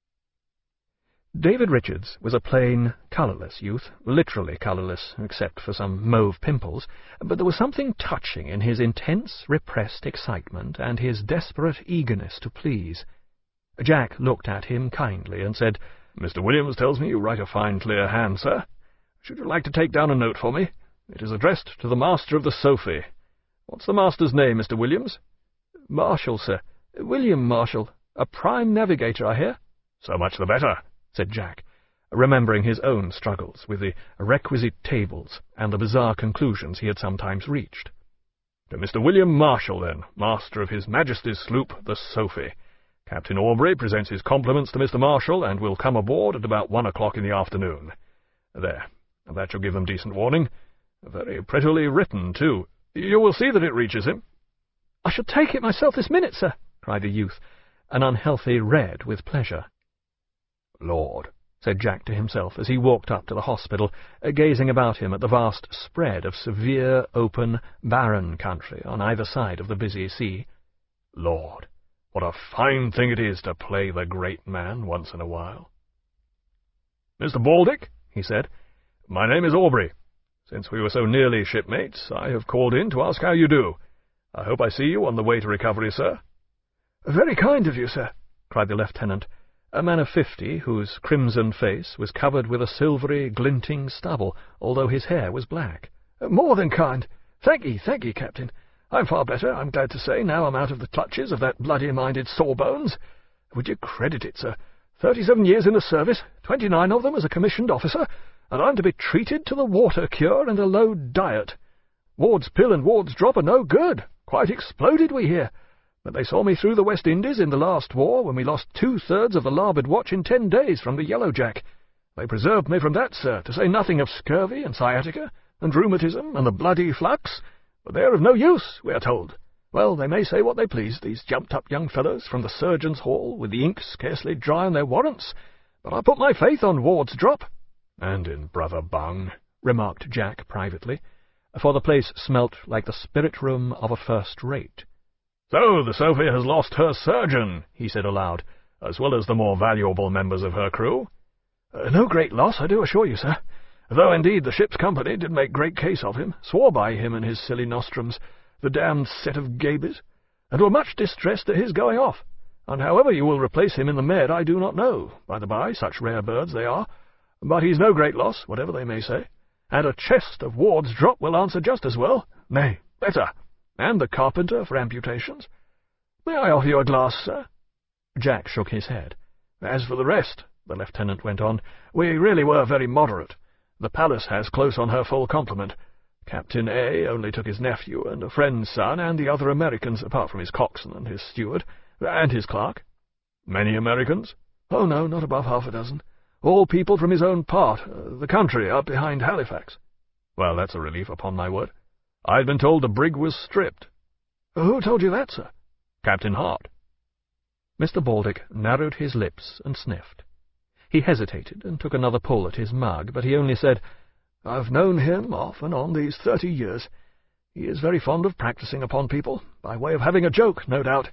David Richards was a plain, colourless youth, literally colourless, except for some mauve pimples, but there was something touching in his intense, repressed excitement and his desperate eagerness to please. Jack looked at him kindly and said, "Mister Williams tells me you write a fine, clear hand, sir. Should you like to take down a note for me? It is addressed to the master of the Sophie. What's the master's name, Mister Williams?" "Marshall, sir. William Marshall. A prime navigator, I hear." "So much the better," said Jack, remembering his own struggles with the requisite tables and the bizarre conclusions he had sometimes reached. "To Mister William Marshall, then, master of His Majesty's sloop, the Sophie. Captain Aubrey presents his compliments to Mister Marshall, and will come aboard at about one o'clock in the afternoon. There, that shall give them decent warning. Very prettily written, too. You will see that it reaches him." "I shall take it myself this minute, sir," cried the youth, an unhealthy red with pleasure. "Lord," said Jack to himself as he walked up to the hospital, gazing about him at the vast spread of severe, open, barren country on either side of the busy sea. "Lord, what a fine thing it is to play the great man once in a while." "Mister Baldick," he said, "my name is Aubrey. Since we were so nearly shipmates, I have called in to ask how you do. I hope I see you on the way to recovery, sir." "Very kind of you, sir," cried the lieutenant, a man of fifty, whose crimson face was covered with a silvery, glinting stubble, although his hair was black. "More than kind. Thank ye, thank ye, Captain. I'm far better, I'm glad to say, now I'm out of the clutches of that bloody-minded Sawbones. Would you credit it, sir? Thirty-seven years in the service, twenty-nine of them as a commissioned officer, and I'm to be treated to the water cure and a low diet. Ward's pill and Ward's drop are no good. Quite exploded, we hear. But they saw me through the West Indies in the last war, when we lost two-thirds of the larboard watch in ten days from the Yellow Jack. They preserved me from that, sir, to say nothing of scurvy and sciatica, and rheumatism, and the bloody flux. But they are of no use, we are told. Well, they may say what they please, these jumped-up young fellows from the Surgeons' Hall, with the ink scarcely dry on their warrants, but I put my faith on Ward's drop." "And in Brother Bung," remarked Jack privately, for the place smelt like the spirit-room of a first-rate. "So the Sophia has lost her surgeon," he said aloud, "as well as the more valuable members of her crew." Uh, "No great loss, I do assure you, sir, though indeed the ship's company did make great case of him, swore by him and his silly nostrums, the damned set of gabies, and were much distressed at his going off, and however you will replace him in the Med I do not know, by-the-by, such rare birds they are, but he's no great loss, whatever they may say, and a chest of Ward's drop will answer just as well, nay, better, and the carpenter for amputations. May I offer you a glass, sir?" Jack shook his head. "As for the rest," the lieutenant went on, "we really were very moderate. The Pallas has close on her full complement. Captain A only took his nephew and a friend's son, and the other Americans, apart from his coxswain and his steward, and his clerk." "Many Americans?" "Oh, no, not above half a dozen. All people from his own part, uh, the country up behind Halifax." "Well, that's a relief, upon my word. I'd been told the brig was stripped." "Who told you that, sir?" "Captain Hart." Mister Baldock narrowed his lips and sniffed. He hesitated and took another pull at his mug, but he only said, "I've known him off and on these thirty years. He is very fond of practising upon people, by way of having a joke, no doubt."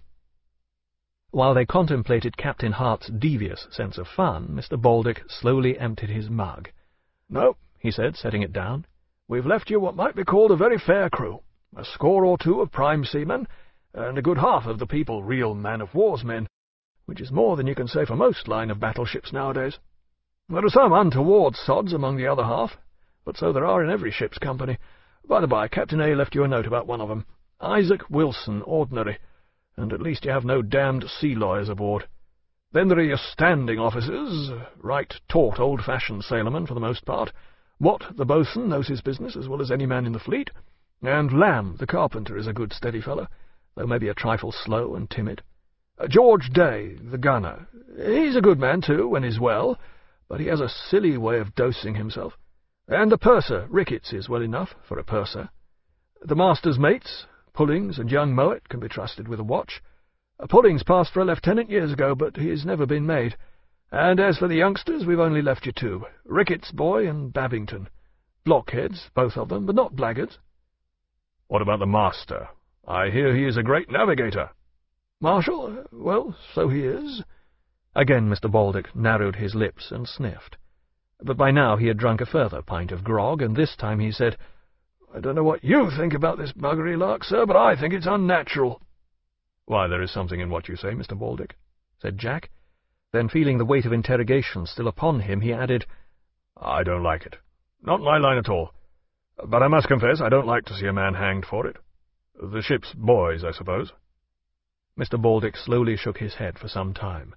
While they contemplated Captain Hart's devious sense of fun, Mister Baldock slowly emptied his mug. "No," he said, setting it down, "we've left you what might be called a very fair crew, a score or two of prime seamen, and a good half of the people real man-of-war's men, which is more than you can say for most line-of-battle ships nowadays. There are some untoward sods among the other half, but so there are in every ship's company. By-the-by, Captain A left you a note about one of them, Isaac Wilson, ordinary, and at least you have no damned sea lawyers aboard. Then there are your standing officers, right taut old-fashioned sailormen for the most part. Watt, the boatswain, knows his business as well as any man in the fleet, and Lamb, the carpenter, is a good steady fellow, though maybe a trifle slow and timid. Uh, George Day, the gunner, he's a good man too, when he's well, but he has a silly way of dosing himself. And the purser, Ricketts, is well enough for a purser. The master's mates, Pullings and young Mowat, can be trusted with a watch. Uh, Pullings passed for a lieutenant years ago, but he's never been made. And as for the youngsters, we've only left you two, Ricketts' boy and Babington. Blockheads, both of them, but not blackguards." "What about the master? I hear he is a great navigator." "Marshal? Well, so he is." Again Mister Baldock narrowed his lips and sniffed. But by now he had drunk a further pint of grog, and this time he said, "I don't know what you think about this buggery lark, sir, but I think it's unnatural." "Why, there is something in what you say, Mister Baldock," said Jack. Then, feeling the weight of interrogation still upon him, he added, "I don't like it. Not my line at all. But I must confess I don't like to see a man hanged for it. The ship's boys, I suppose." Mister Baldock slowly shook his head for some time.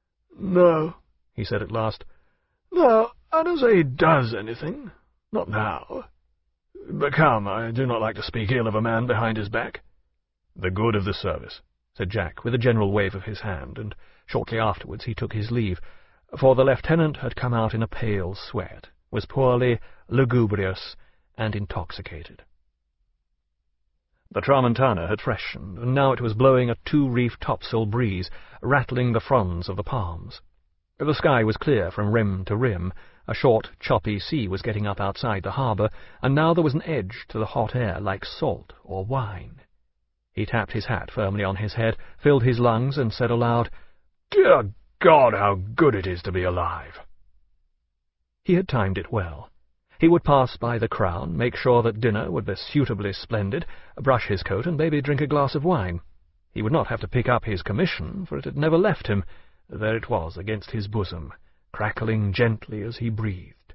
"No," he said at last. "No, I don't say he does anything. Not now. But come, I do not like to speak ill of a man behind his back." "The good of the service," said Jack, with a general wave of his hand, and shortly afterwards he took his leave, for the lieutenant had come out in a pale sweat, was poorly, lugubrious, and intoxicated. The Tramontana had freshened, and now it was blowing a two-reef topsail breeze, rattling the fronds of the palms. The sky was clear from rim to rim, a short, choppy sea was getting up outside the harbour, and now there was an edge to the hot air like salt or wine. He tapped his hat firmly on his head, filled his lungs, and said aloud, "Dear God, how good it is to be alive!" He had timed it well. He would pass by the Crown, make sure that dinner would be suitably splendid, brush his coat, and maybe drink a glass of wine. He would not have to pick up his commission, for it had never left him. There it was against his bosom, crackling gently as he breathed.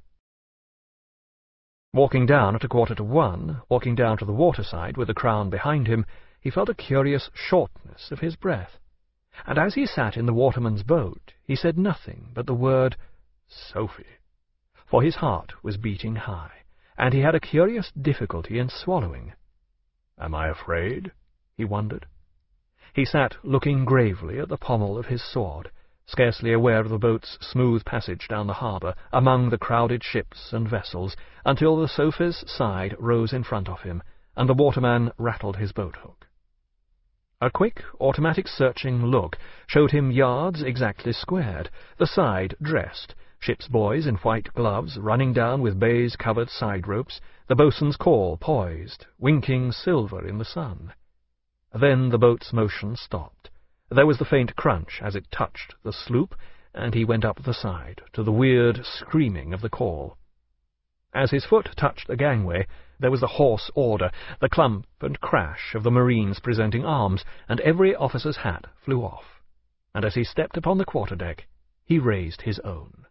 Walking down at a quarter to one, walking down to the waterside with the Crown behind him, he felt a curious shortness of his breath, and as he sat in the waterman's boat, he said nothing but the word "Sophie," for his heart was beating high, and he had a curious difficulty in swallowing. "Am I afraid?" he wondered. He sat looking gravely at the pommel of his sword, scarcely aware of the boat's smooth passage down the harbour, among the crowded ships and vessels, until the Sophie's side rose in front of him, and the waterman rattled his boat-hook. A quick, automatic searching look showed him yards exactly squared, the side dressed, ship's boys in white gloves running down with baize-covered side-ropes, the boatswain's call poised, winking silver in the sun. Then the boat's motion stopped. There was the faint crunch as it touched the sloop, and he went up the side, to the weird screaming of the call. As his foot touched the gangway, there was the hoarse order, the clump and crash of the marines presenting arms, and every officer's hat flew off. And as he stepped upon the quarter-deck, he raised his own.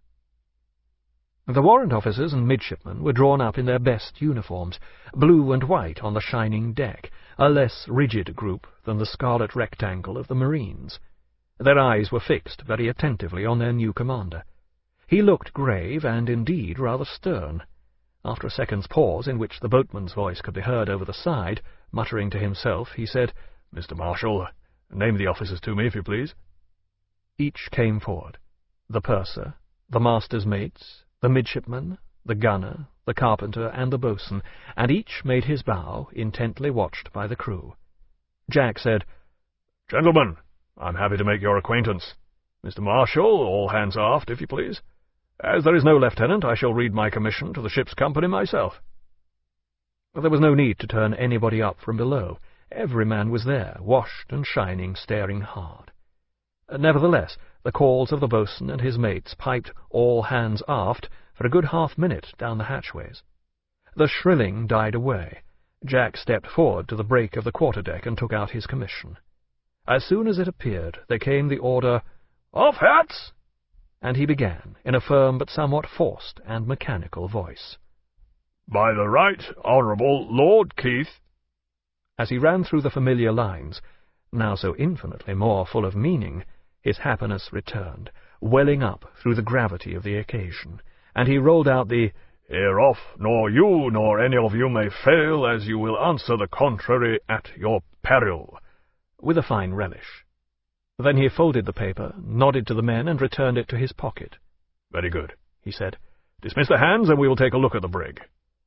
The warrant officers and midshipmen were drawn up in their best uniforms, blue and white on the shining deck, a less rigid group than the scarlet rectangle of the marines. Their eyes were fixed very attentively on their new commander. He looked grave and, indeed, rather stern. After a second's pause, in which the boatman's voice could be heard over the side, muttering to himself, he said, "Mister Marshal, name the officers to me, if you please." Each came forward. The purser, the master's mates, the midshipman, the gunner, the carpenter, and the boatswain, and each made his bow, intently watched by the crew. Jack said, "Gentlemen, I'm happy to make your acquaintance. Mister Marshal, all hands aft, if you please. As there is no lieutenant, I shall read my commission to the ship's company myself." There was no need to turn anybody up from below. Every man was there, washed and shining, staring hard. Nevertheless, the calls of the boatswain and his mates piped "all hands aft" for a good half-minute down the hatchways. The shrilling died away. Jack stepped forward to the break of the quarter-deck and took out his commission. As soon as it appeared, there came the order, "Off hats!" and he began, in a firm but somewhat forced and mechanical voice, "By the Right Honourable Lord Keith." As he ran through the familiar lines, now so infinitely more full of meaning, his happiness returned, welling up through the gravity of the occasion, and he rolled out the "Hereof nor you nor any of you may fail, as you will answer the contrary at your peril," with a fine relish. Then he folded the paper, nodded to the men, and returned it to his pocket. "Very good," he said. "Dismiss the hands, and we will take a look at the brig."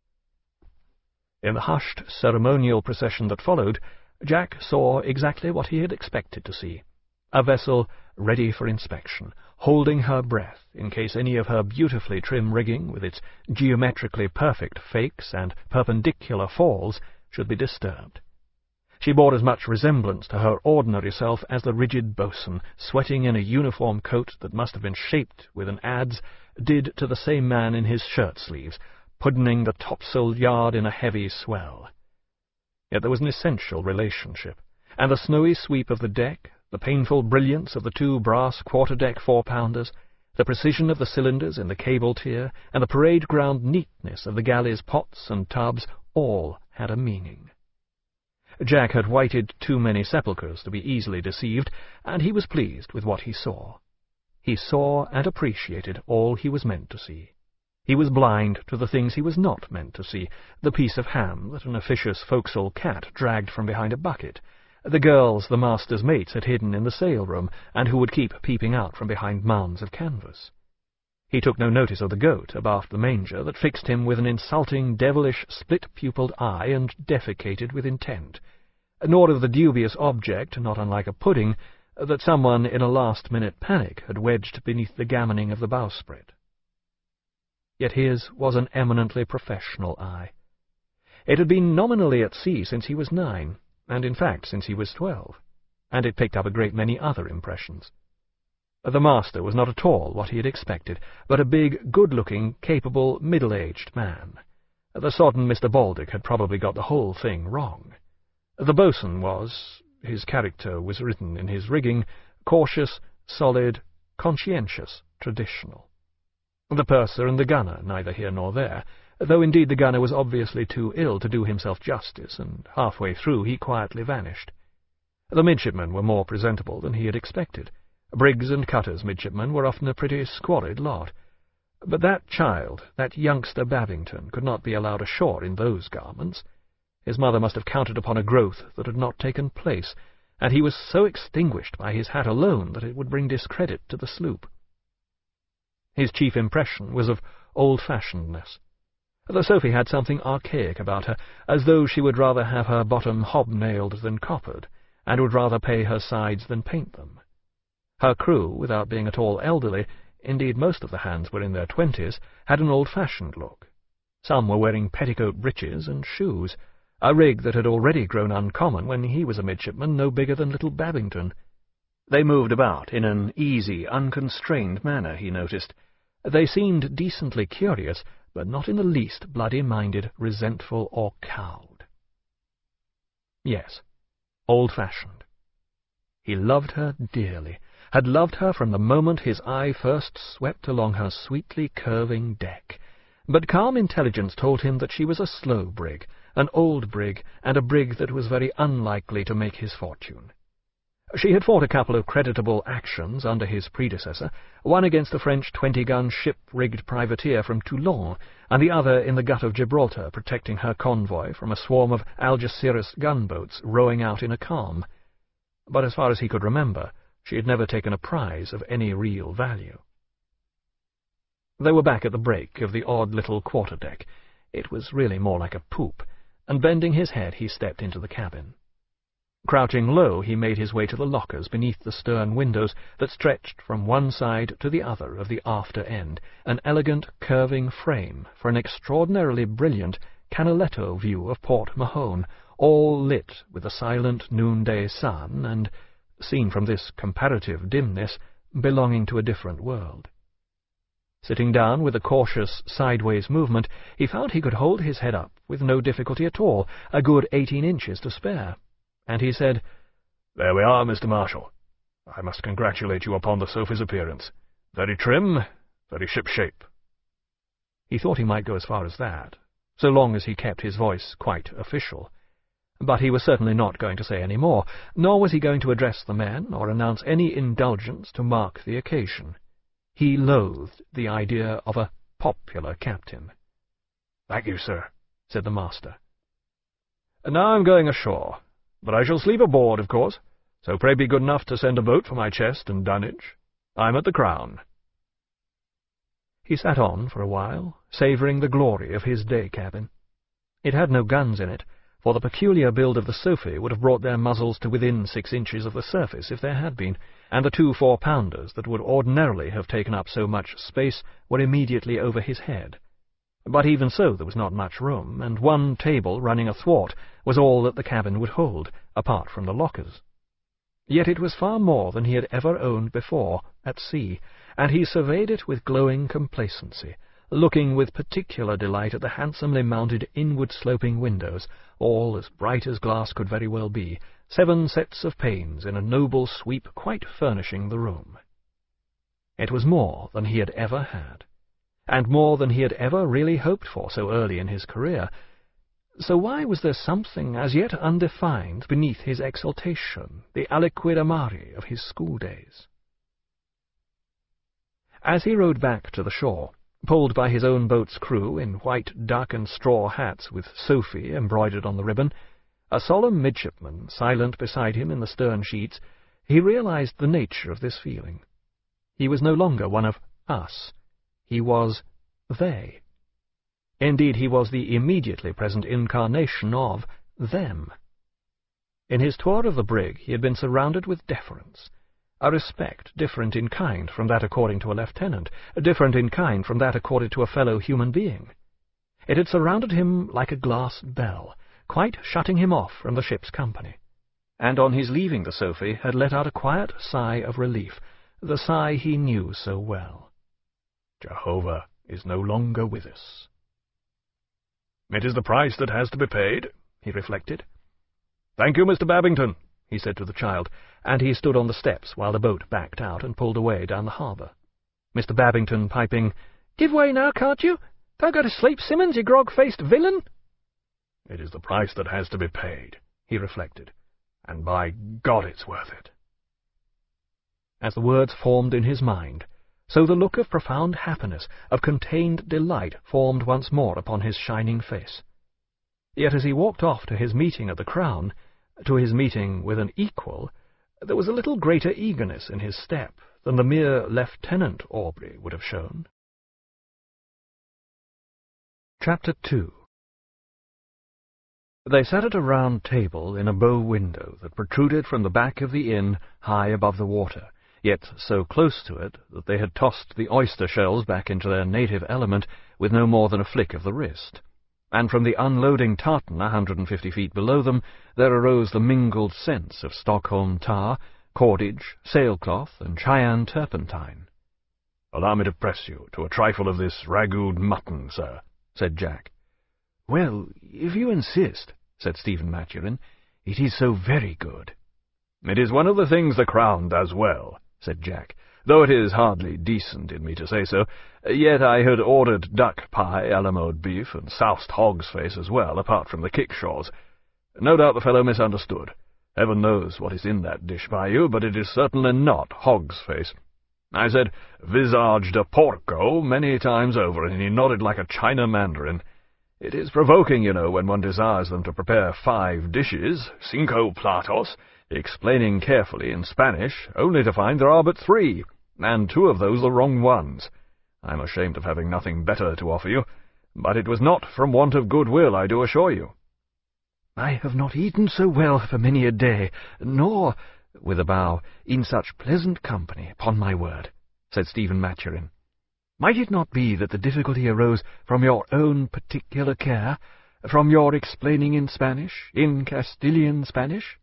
In the hushed, ceremonial procession that followed, Jack saw exactly what he had expected to see. A vessel ready for inspection, holding her breath in case any of her beautifully trim rigging, with its geometrically perfect fakes and perpendicular falls, should be disturbed. She bore as much resemblance to her ordinary self as the rigid boatswain, sweating in a uniform coat that must have been shaped with an adze, did to the same man in his shirt-sleeves, puddening the topsail yard in a heavy swell. Yet there was an essential relationship, and the snowy sweep of the deck, the painful brilliance of the two brass quarter-deck four-pounders, the precision of the cylinders in the cable tier, and the parade-ground neatness of the galley's pots and tubs, all had a meaning. Jack had whited too many sepulchres to be easily deceived, and he was pleased with what he saw. He saw and appreciated all he was meant to see. He was blind to the things he was not meant to see, the piece of ham that an officious forecastle cat dragged from behind a bucket, the girls the master's mates had hidden in the sail-room, and who would keep peeping out from behind mounds of canvas. He took no notice of the goat abaft the manger that fixed him with an insulting, devilish, split-pupilled eye and defecated with intent, nor of the dubious object, not unlike a pudding, that someone in a last-minute panic had wedged beneath the gammoning of the bowsprit. Yet his was an eminently professional eye. It had been nominally at sea since he was nine, and in fact since he was twelve, and it picked up a great many other impressions. The master was not at all what he had expected, but a big, good-looking, capable, middle-aged man. The sodden Mister Baldock had probably got the whole thing wrong. The boatswain was, his character was written in his rigging, cautious, solid, conscientious, traditional. The purser and the gunner, neither here nor there, though indeed the gunner was obviously too ill to do himself justice, and halfway through he quietly vanished. The midshipmen were more presentable than he had expected. Briggs and Cutter's midshipmen were often a pretty squalid lot. But that child, that youngster Babington, could not be allowed ashore in those garments. His mother must have counted upon a growth that had not taken place, and he was so extinguished by his hat alone that it would bring discredit to the sloop. His chief impression was of old-fashionedness. The Sophie had something archaic about her, as though she would rather have her bottom hobnailed than coppered, and would rather pay her sides than paint them. Her crew, without being at all elderly, indeed most of the hands were in their twenties, had an old-fashioned look. Some were wearing petticoat breeches and shoes, a rig that had already grown uncommon when he was a midshipman no bigger than little Babington. They moved about in an easy, unconstrained manner, he noticed. They seemed decently curious, but not in the least bloody-minded, resentful, or cowed. Yes, old-fashioned. He loved her dearly, had loved her from the moment his eye first swept along her sweetly curving deck, but calm intelligence told him that she was a slow brig, an old brig, and a brig that was very unlikely to make his fortune. She had fought a couple of creditable actions under his predecessor, one against a French twenty-gun ship-rigged privateer from Toulon, and the other in the Gut of Gibraltar, protecting her convoy from a swarm of Algeciras gunboats rowing out in a calm. But as far as he could remember, she had never taken a prize of any real value. They were back at the break of the odd little quarter-deck. It was really more like a poop, and bending his head he stepped into the cabin. Crouching low, he made his way to the lockers beneath the stern windows that stretched from one side to the other of the after end, an elegant, curving frame for an extraordinarily brilliant Canaletto view of Port Mahon, all lit with the silent noonday sun, and, seen from this comparative dimness, belonging to a different world. Sitting down with a cautious sideways movement, he found he could hold his head up with no difficulty at all, a good eighteen inches to spare. And he said, "There we are, Mister Marshall. I must congratulate you upon the Sophie's appearance. Very trim, very ship-shape." He thought he might go as far as that, so long as he kept his voice quite official. But he was certainly not going to say any more, nor was he going to address the men or announce any indulgence to mark the occasion. He loathed the idea of a popular captain. "Thank you, sir," said the master. "And now I'm going ashore. But I shall sleep aboard, of course, so pray be good enough to send a boat for my chest and dunnage. I'm at the Crown." He sat on for a while, savouring the glory of his day cabin. It had no guns in it, for the peculiar build of the Sophie would have brought their muzzles to within six inches of the surface if there had been, and the two four-pounders that would ordinarily have taken up so much space were immediately over his head. But even so there was not much room, and one table running athwart was all that the cabin would hold, apart from the lockers. Yet it was far more than he had ever owned before, at sea, and he surveyed it with glowing complacency, looking with particular delight at the handsomely mounted inward-sloping windows, all as bright as glass could very well be, seven sets of panes in a noble sweep quite furnishing the room. It was more than he had ever had, and more than he had ever really hoped for so early in his career. So why was there something as yet undefined beneath his exultation, the aliquid amari of his schooldays? As he rowed back to the shore, pulled by his own boat's crew in white duck and straw hats with Sophie embroidered on the ribbon, a solemn midshipman silent beside him in the stern sheets, he realized the nature of this feeling. He was no longer one of us. He was they. Indeed, he was the immediately present incarnation of them. In his tour of the brig he had been surrounded with deference, a respect different in kind from that accorded to a lieutenant, different in kind from that accorded to a fellow human being. It had surrounded him like a glass bell, quite shutting him off from the ship's company, and on his leaving the Sophie had let out a quiet sigh of relief, the sigh he knew so well. Jehovah is no longer with us. "It is the price that has to be paid," he reflected. "Thank you, Mister Babington," he said to the child, and he stood on the steps while the boat backed out and pulled away down the harbour. Mister Babington piping, "Give way now, can't you? Don't go to sleep, Simmons, you grog-faced villain." "It is the price that has to be paid," he reflected, "and by God it's worth it." As the words formed in his mind, so the look of profound happiness, of contained delight, formed once more upon his shining face. Yet as he walked off to his meeting at the Crown, To his meeting with an equal, there was a little greater eagerness in his step than the mere Lieutenant Aubrey would have shown. Chapter two. They sat at a round table in a bow window that protruded from the back of the inn high above the water, yet so close to it that they had tossed the oyster shells back into their native element with no more than a flick of the wrist. And from the unloading tartan a hundred and fifty feet below them there arose the mingled scents of Stockholm tar, cordage, sailcloth, and Cheyenne turpentine. "Allow me to press you to a trifle of this ragoued mutton, sir," said Jack. "Well, if you insist," said Stephen Maturin, "it is so very good." "It is one of the things the Crown does well," said Jack, "though it is hardly decent in me to say so. Yet I had ordered duck pie, alamode beef, and soused hog's face as well, apart from the kickshaws. No doubt the fellow misunderstood. Heaven knows what is in that dish by you, but it is certainly not hog's face. I said visage de porco many times over, and he nodded like a China mandarin. It is provoking, you know, when one desires them to prepare five dishes, cinco platos, explaining carefully in Spanish, only to find there are but three, and two of those the wrong ones. I am ashamed of having nothing better to offer you, but it was not from want of goodwill, I do assure you." "I have not eaten so well for many a day, nor," with a bow, "in such pleasant company, upon my word," said Stephen Maturin. "Might it not be that the difficulty arose from your own particular care, from your explaining in Spanish, in Castilian Spanish?"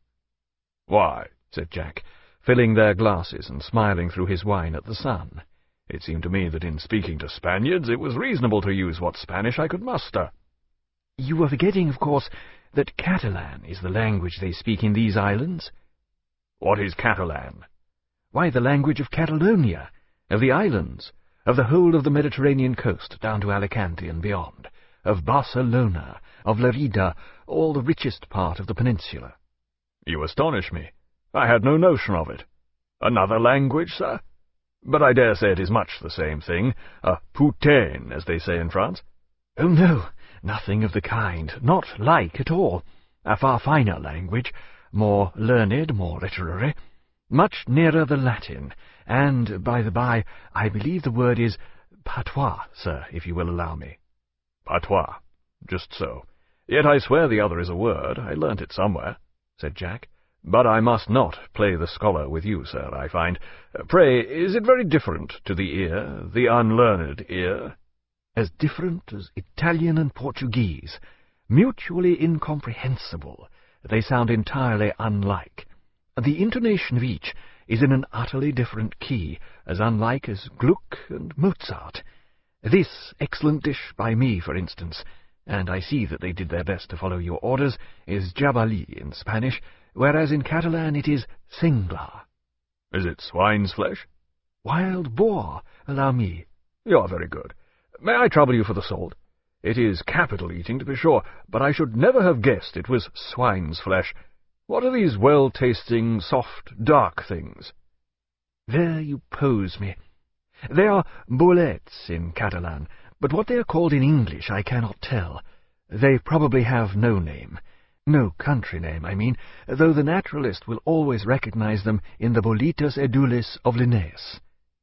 "Why," said Jack, filling their glasses and smiling through his wine at the sun, "it seemed to me that in speaking to Spaniards it was reasonable to use what Spanish I could muster." "You are forgetting, of course, that Catalan is the language they speak in these islands." "What is Catalan?" "Why, the language of Catalonia, of the islands, of the whole of the Mediterranean coast down to Alicante and beyond, of Barcelona, of Lerida, all the richest part of the peninsula." "You astonish me. I had no notion of it. Another language, sir? But I dare say it is much the same thing, a putain, as they say in France." "Oh, no, nothing of the kind, not like at all. A far finer language, more learned, more literary, much nearer the Latin, and, by the by, I believe the word is patois, sir, if you will allow me." "Patois, just so. Yet I swear the other is a word. I learnt it somewhere," said Jack. "But I must not play the scholar with you, sir, I find. Pray, is it very different to the ear, the unlearned ear?" "As different as Italian and Portuguese. Mutually incomprehensible. They sound entirely unlike. The intonation of each is in an utterly different key, as unlike as Gluck and Mozart. This excellent dish by me, for instance, and I see that they did their best to follow your orders, is jabali in Spanish, whereas in Catalan it is senglar." "Is it swine's flesh?" "Wild boar, allow me." "You are very good. May I trouble you for the salt? It is capital eating, to be sure, but I should never have guessed it was swine's flesh. What are these well-tasting, soft, dark things?" "There you pose me. They are bolets in Catalan, but what they are called in English I cannot tell. They probably have no name. No country name, I mean, though the naturalist will always recognize them in the Boletus edulis of Linnaeus."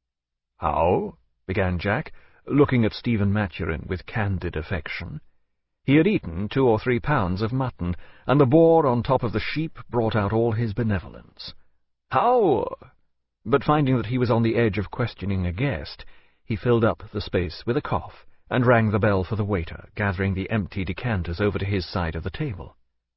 "How?" began Jack, looking at Stephen Maturin with candid affection. He had eaten two or three pounds of mutton, and the boar on top of the sheep brought out all his benevolence. "How?" But finding that he was on the edge of questioning a guest, he filled up the space with a cough, and rang the bell for the waiter, gathering the empty decanters over to his side of the table.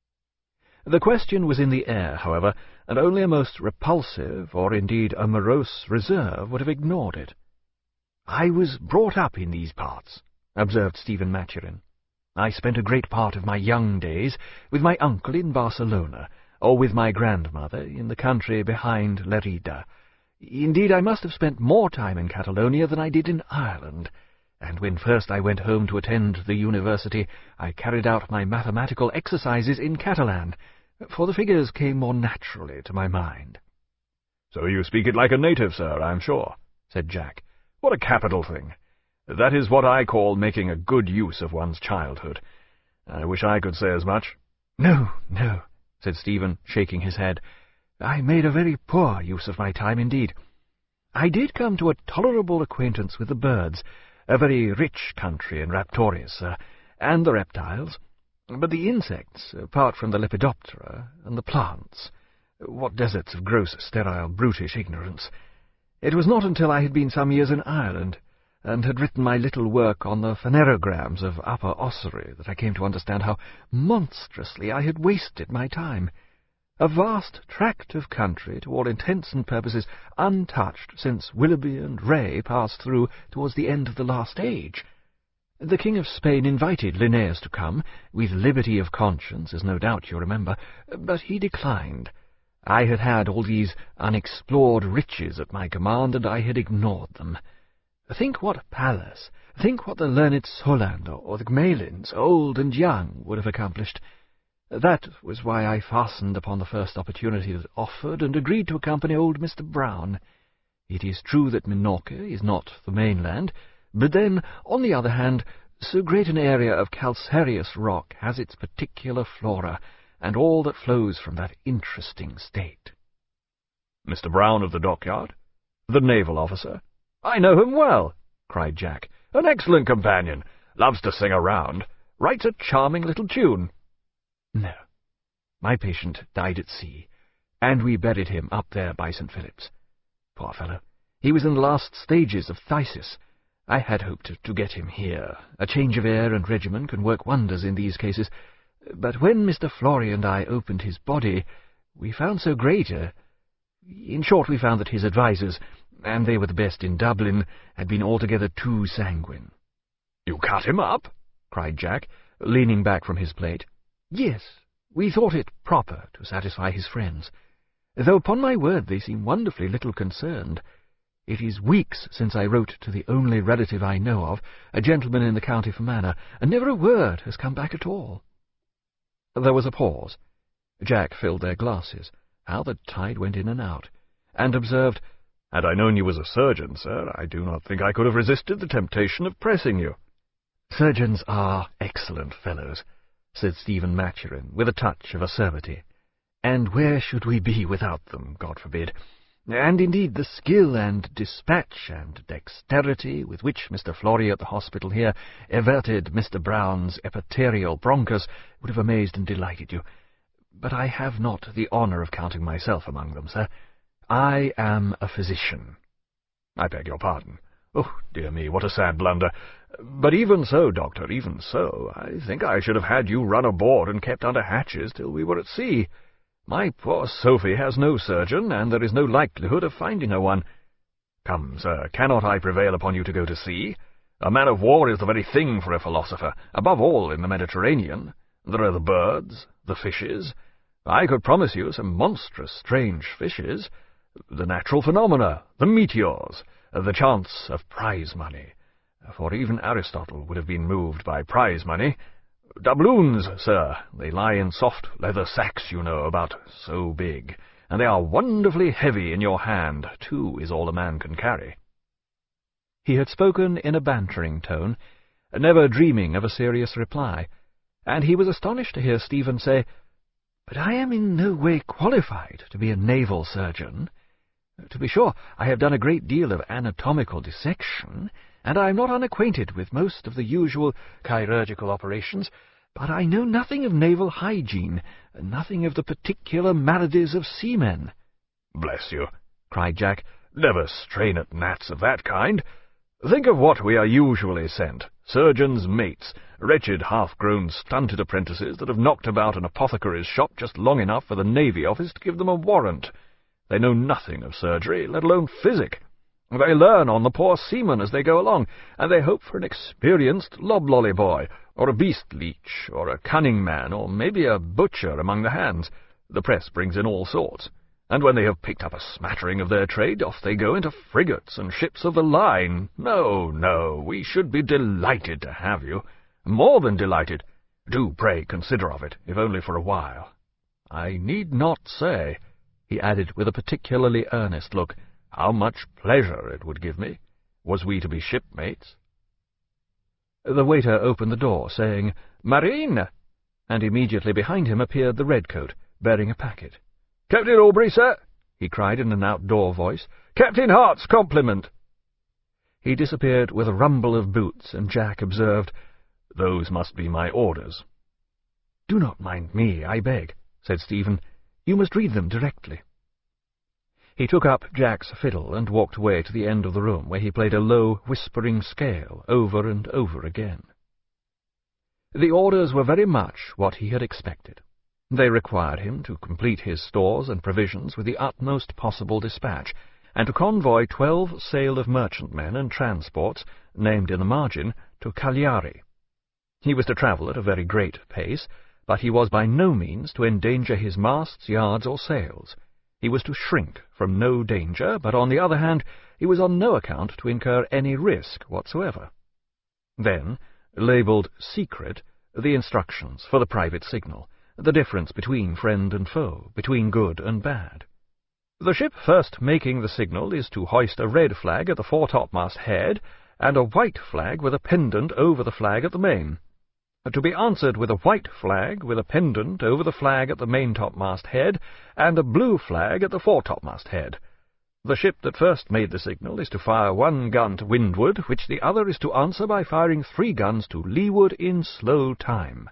The question was in the air, however, and only a most repulsive, or indeed a morose reserve, would have ignored it. "I was brought up in these parts," observed Stephen Maturin. "I spent a great part of my young days with my uncle in Barcelona, or with my grandmother in the country behind Lerida. Indeed, I must have spent more time in Catalonia than I did in Ireland, and when first I went home to attend the university, I carried out my mathematical exercises in Catalan, for the figures came more naturally to my mind." "So you speak it like a native, sir, I am sure," said Jack. "What a capital thing! That is what I call making a good use of one's childhood. I wish I could say as much." "No, no," said Stephen, shaking his head. "I made a very poor use of my time indeed. I did come to a tolerable acquaintance with the birds, a very rich country in Raptorius, sir, and the reptiles, but the insects, apart from the Lepidoptera, and the plants, what deserts of gross, sterile, brutish ignorance. It was not until I had been some years in Ireland, and had written my little work on the phanerograms of Upper Ossory, that I came to understand how monstrously I had wasted my time. A vast tract of country, to all intents and purposes untouched since Willoughby and Ray passed through towards the end of the last age. The King of Spain invited Linnaeus to come, with liberty of conscience, as no doubt you remember, but he declined. I had had all these unexplored riches at my command, and I had ignored them. Think what Pallas, think what the learned Solander or the Gmelins, old and young, would have accomplished. That was why I fastened upon the first opportunity that offered, and agreed to accompany old Mister Brown. It is true that Minorca is not the mainland, but then, on the other hand, so great an area of calcareous rock has its particular flora, and all that flows from that interesting state." "Mister Brown of the dockyard? The naval officer? I know him well," cried Jack. "An excellent companion. Loves to sing around. Writes a charming little tune." "No. My patient died at sea, and we buried him up there by Saint Philip's. Poor fellow, he was in the last stages of phthisis. I had hoped to get him here. A change of air and regimen can work wonders in these cases. But when Mister Florey and I opened his body, we found so great a... In short, we found that his advisers, and they were the best in Dublin, had been altogether too sanguine." "You cut him up?" cried Jack, leaning back from his plate. "Yes, we thought it proper to satisfy his friends, though upon my word they seem wonderfully little concerned. It is weeks since I wrote to the only relative I know of, a gentleman in the county Fermanagh, and never a word has come back at all." There was a pause. Jack filled their glasses. How the tide went in and out, and observed, "Had I known you was a surgeon, sir, I do not think I could have resisted the temptation of pressing you." "Surgeons are excellent fellows," said Stephen Maturin, with a touch of acerbity. "And where should we be without them, God forbid? And indeed the skill and dispatch and dexterity with which Mister Florey at the hospital here everted Mister Brown's epithelial bronchus would have amazed and delighted you. But I have not the honour of counting myself among them, sir. I am a physician." "I beg your pardon. Oh, dear me, what a sad blunder. But even so, Doctor, even so, I think I should have had you run aboard and kept under hatches till we were at sea. My poor Sophie has no surgeon, and there is no likelihood of finding her one. Come, sir, cannot I prevail upon you to go to sea? A man of war is the very thing for a philosopher, above all in the Mediterranean. There are the birds, the fishes. I could promise you some monstrous strange fishes, the natural phenomena, the meteors, the chance of prize money, for even Aristotle would have been moved by prize money. Doubloons, sir, they lie in soft leather sacks, you know, about so big, and they are wonderfully heavy in your hand. Two is all a man can carry." He had spoken in a bantering tone, never dreaming of a serious reply, and he was astonished to hear Stephen say, "But I am in no way qualified to be a naval surgeon. To be sure, I have done a great deal of anatomical dissection, and I am not unacquainted with most of the usual chirurgical operations, but I know nothing of naval hygiene, nothing of the particular maladies of seamen." "Bless you," cried Jack, "never strain at gnats of that kind. Think of what we are usually sent, surgeons' mates, wretched half-grown stunted apprentices that have knocked about an apothecary's shop just long enough for the Navy Office to give them a warrant. They know nothing of surgery, let alone physic. They learn on the poor seamen as they go along, and they hope for an experienced loblolly boy, or a beast leech, or a cunning man, or maybe a butcher among the hands. The press brings in all sorts, and when they have picked up a smattering of their trade, off they go into frigates and ships of the line. No, no, we should be delighted to have you, more than delighted. Do pray consider of it, if only for a while. I need not say," he added with a particularly earnest look, "how much pleasure it would give me, was we to be shipmates." The waiter opened the door, saying, "Marine!" and immediately behind him appeared the redcoat, bearing a packet. "Captain Aubrey, sir," he cried in an outdoor voice. "Captain Hart's compliment." He disappeared with a rumble of boots, and Jack observed, "Those must be my orders." "Do not mind me, I beg," said Stephen. "You must read them directly." He took up Jack's fiddle and walked away to the end of the room, where he played a low, whispering scale over and over again. The orders were very much what he had expected. They required him to complete his stores and provisions with the utmost possible dispatch, and to convoy twelve sail of merchantmen and transports, named in the margin, to Cagliari. He was to travel at a very great pace, but he was by no means to endanger his masts, yards, or sails. He was to shrink from no danger, but on the other hand he was on no account to incur any risk whatsoever. Then, labelled secret, the instructions for the private signal, the difference between friend and foe, between good and bad. The ship first making the signal is to hoist a red flag at the foretopmast head, and a white flag with a pendant over the flag at the main. To be answered with a white flag with a pendant over the flag at the maintopmast head, and a blue flag at the foretopmast head. The ship that first made the signal is to fire one gun to windward, which the other is to answer by firing three guns to leeward in slow time.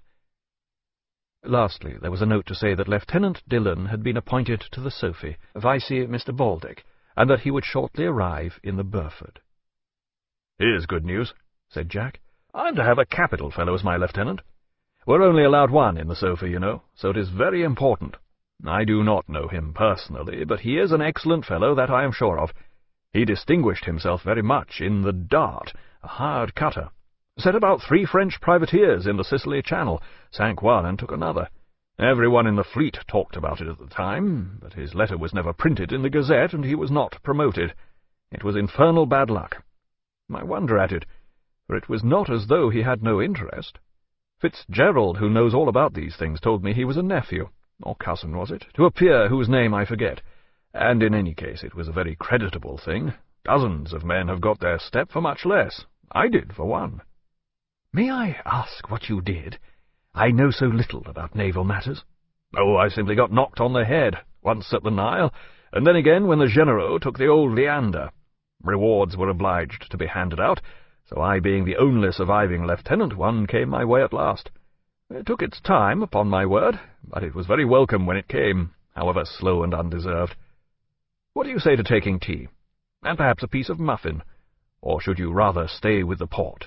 Lastly, there was a note to say that Lieutenant Dillon had been appointed to the Sophie, vice Mister Baldock, and that he would shortly arrive in the Burford. "Here's good news," said Jack. "I'm to have a capital fellow as my lieutenant. We're only allowed one in the Sophie, you know, so it is very important. I do not know him personally, but he is an excellent fellow, that I am sure of. He distinguished himself very much in the Dart, a hired cutter. Set about three French privateers in the Sicily Channel, sank one and took another. Everyone in the fleet talked about it at the time, but his letter was never printed in the Gazette, and he was not promoted. It was infernal bad luck. I wonder at it, for it was not as though he had no interest. Fitzgerald, who knows all about these things, told me he was a nephew, or cousin was it, to a peer whose name I forget, and in any case it was a very creditable thing. Dozens of men have got their step for much less. I did, for one." "May I ask what you did? I know so little about naval matters." "Oh, I simply got knocked on the head, once at the Nile, and then again when the Generaux took the old Leander. Rewards were obliged to be handed out, so I, being the only surviving lieutenant, one came my way at last. It took its time, upon my word, but it was very welcome when it came, however slow and undeserved. What do you say to taking tea, and perhaps a piece of muffin, or should you rather stay with the port?"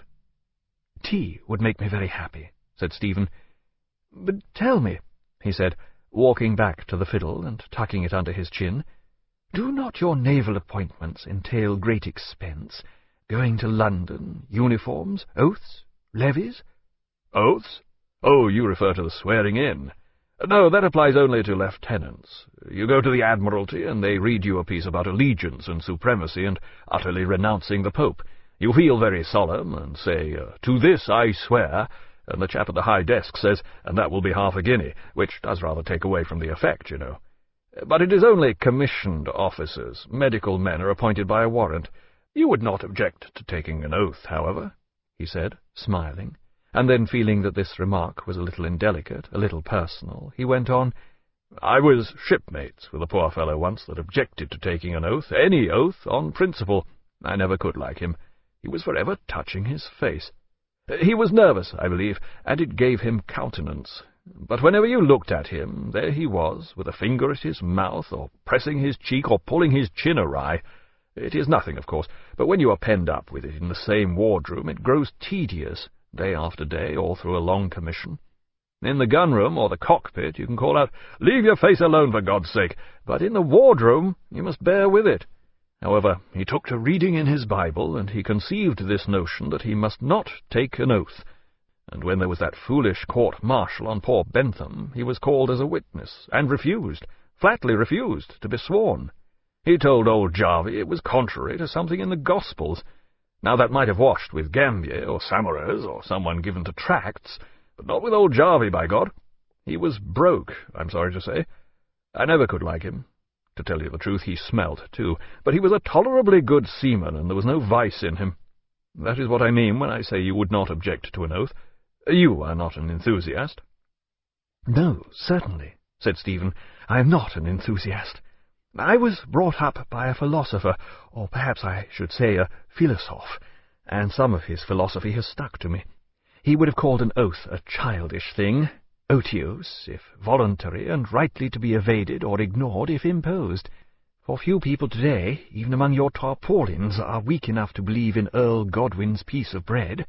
"Tea would make me very happy," said Stephen. "But tell me," he said, walking back to the fiddle and tucking it under his chin, "do not your naval appointments entail great expense? Going to London, uniforms, oaths, levies?" "Oaths? Oh, you refer to the swearing in. No, that applies only to lieutenants. You go to the Admiralty, and they read you a piece about allegiance and supremacy and utterly renouncing the Pope. You feel very solemn, and say, uh, 'To this I swear,' and the chap at the high desk says, 'and that will be half a guinea,' which does rather take away from the effect, you know. But it is only commissioned officers. Medical men are appointed by a warrant. You would not object to taking an oath, however?" he said, smiling, and then feeling that this remark was a little indelicate, a little personal, he went on, "I was shipmates with a poor fellow once that objected to taking an oath, any oath, on principle. I never could like him. He was for ever touching his face. He was nervous, I believe, and it gave him countenance. But whenever you looked at him, there he was, with a finger at his mouth, or pressing his cheek, or pulling his chin awry. It is nothing, of course, but when you are penned up with it in the same wardroom, it grows tedious, day after day, all through a long commission. In the gunroom or the cockpit you can call out, 'Leave your face alone, for God's sake,' but in the wardroom you must bear with it. However, he took to reading in his Bible, and he conceived this notion that he must not take an oath, and when there was that foolish court-martial on poor Bentham, he was called as a witness, and refused, flatly refused, to be sworn. He told old Jarvey it was contrary to something in the Gospels. Now that might have washed with Gambier, or Saumarez, or someone given to tracts, but not with old Jarvey, by God. He was broke, I'm sorry to say. I never could like him. To tell you the truth, he smelt, too, but he was a tolerably good seaman, and there was no vice in him. That is what I mean when I say you would not object to an oath. You are not an enthusiast." "No, certainly," said Stephen. "I am not an enthusiast. I was brought up by a philosopher, or perhaps I should say a philosophe, and some of his philosophy has stuck to me. He would have called an oath a childish thing, otiose if voluntary, and rightly to be evaded or ignored if imposed. For few people today, even among your tarpaulins, are weak enough to believe in Earl Godwin's piece of bread."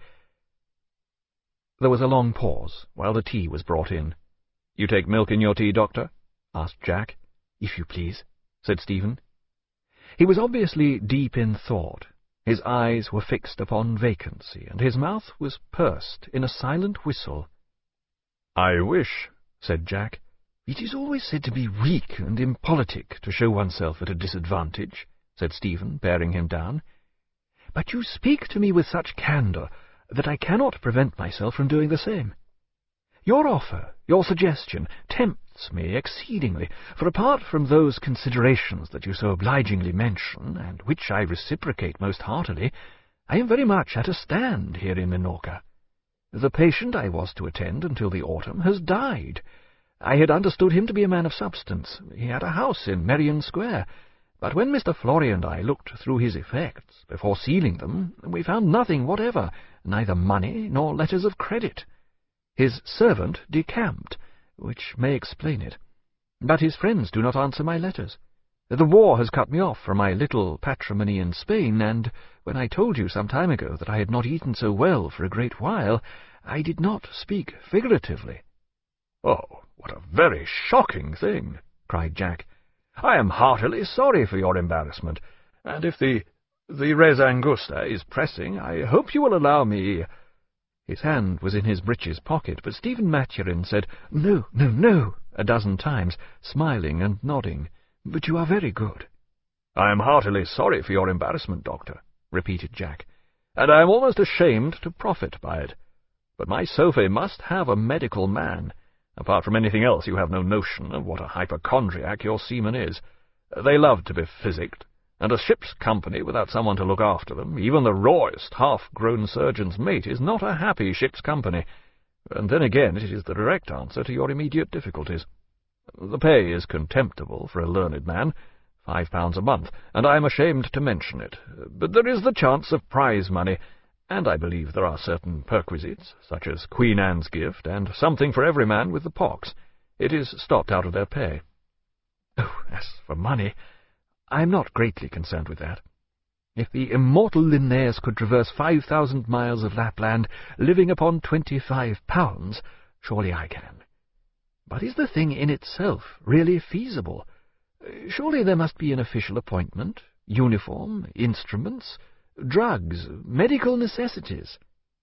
There was a long pause while the tea was brought in. "You take milk in your tea, Doctor?" asked Jack. "If you please," said Stephen. He was obviously deep in thought. His eyes were fixed upon vacancy, and his mouth was pursed in a silent whistle. "I wish," said Jack. "It is always said to be weak and impolitic to show oneself at a disadvantage," said Stephen, bearing him down. "But you speak to me with such candour that I cannot prevent myself from doing the same. Your offer, your suggestion, tempts me exceedingly, for apart from those considerations that you so obligingly mention, and which I reciprocate most heartily, I am very much at a stand here in Minorca. The patient I was to attend until the autumn has died. I had understood him to be a man of substance. He had a house in Merrion Square, but when Mister Florey and I looked through his effects before sealing them, we found nothing whatever, neither money nor letters of credit. His servant decamped, which may explain it. But his friends do not answer my letters. The war has cut me off from my little patrimony in Spain, and when I told you some time ago that I had not eaten so well for a great while, I did not speak figuratively." "Oh, what a very shocking thing!" cried Jack. "I am heartily sorry for your embarrassment, and if the the res angusta is pressing, I hope you will allow me—" His hand was in his breeches pocket, but Stephen Maturin said, "No, no, no," a dozen times, smiling and nodding. "But you are very good." "I am heartily sorry for your embarrassment, Doctor," repeated Jack, "and I am almost ashamed to profit by it. But my Sophie must have a medical man. Apart from anything else, you have no notion of what a hypochondriac your seaman is. They love to be physicked, and a ship's company without someone to look after them, even the rawest half-grown surgeon's mate, is not a happy ship's company. And then again, it is the direct answer to your immediate difficulties. The pay is contemptible for a learned man, five pounds a month, and I am ashamed to mention it, but there is the chance of prize money, and I believe there are certain perquisites, such as Queen Anne's gift, and something for every man with the pox. It is stopped out of their pay." "Oh, as for money, I am not greatly concerned with that. If the immortal Linnaeus could traverse five thousand miles of Lapland, living upon twenty-five pounds, surely I can. But is the thing in itself really feasible? Surely there must be an official appointment, uniform, instruments, drugs, medical necessities."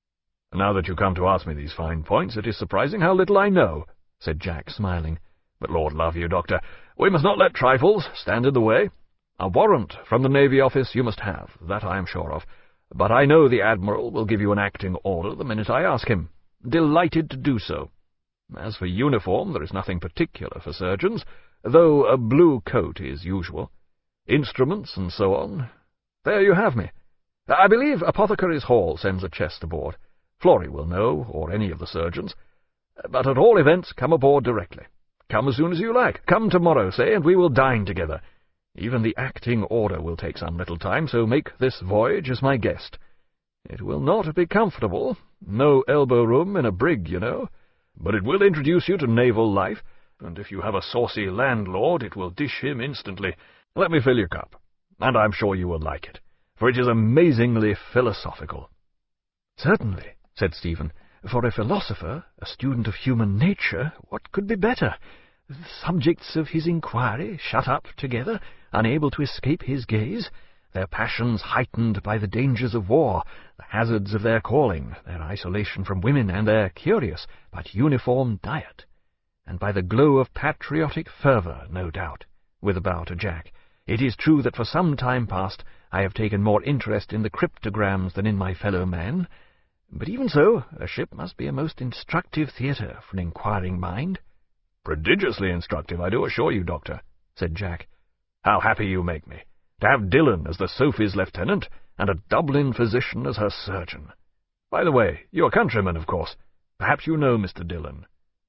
"Now that you come to ask me these fine points, it is surprising how little I know," said Jack, smiling. "But Lord love you, Doctor, we must not let trifles stand in the way. A warrant from the Navy Office you must have, that I am sure of, but I know the Admiral will give you an acting order the minute I ask him. Delighted to do so. As for uniform, there is nothing particular for surgeons, though a blue coat is usual. Instruments and so on. There you have me. I believe Apothecaries' Hall sends a chest aboard. Florey will know, or any of the surgeons. But at all events, come aboard directly. Come as soon as you like. Come tomorrow, say, and we will dine together. Even the acting order will take some little time, so make this voyage as my guest. It will not be comfortable, no elbow-room in a brig, you know, but it will introduce you to naval life, and if you have a saucy landlord, it will dish him instantly. Let me fill your cup, and I'm sure you will like it, for it is amazingly philosophical." "Certainly," said Stephen. "For a philosopher, a student of human nature, what could be better? The subjects of his inquiry shut up together, unable to escape his gaze, their passions heightened by the dangers of war, the hazards of their calling, their isolation from women, and their curious but uniform diet, and by the glow of patriotic fervour, no doubt," with a bow to Jack. "It is true that for some time past I have taken more interest in the cryptograms than in my fellow man, but even so, a ship must be a most instructive theatre for an inquiring mind." "Prodigiously instructive, I do assure you, Doctor," said Jack. "How happy you make me, to have Dillon as the Sophie's lieutenant, and a Dublin physician as her surgeon. By the way, you are countrymen, of course. Perhaps you know Mister Dillon."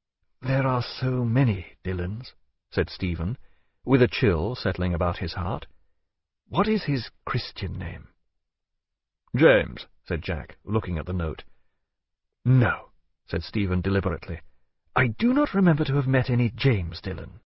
"There are so many Dylans," said Stephen, with a chill settling about his heart. "What is his Christian name?" "James," said Jack, looking at the note. "No," said Stephen deliberately. "I do not remember to have met any James Dillon.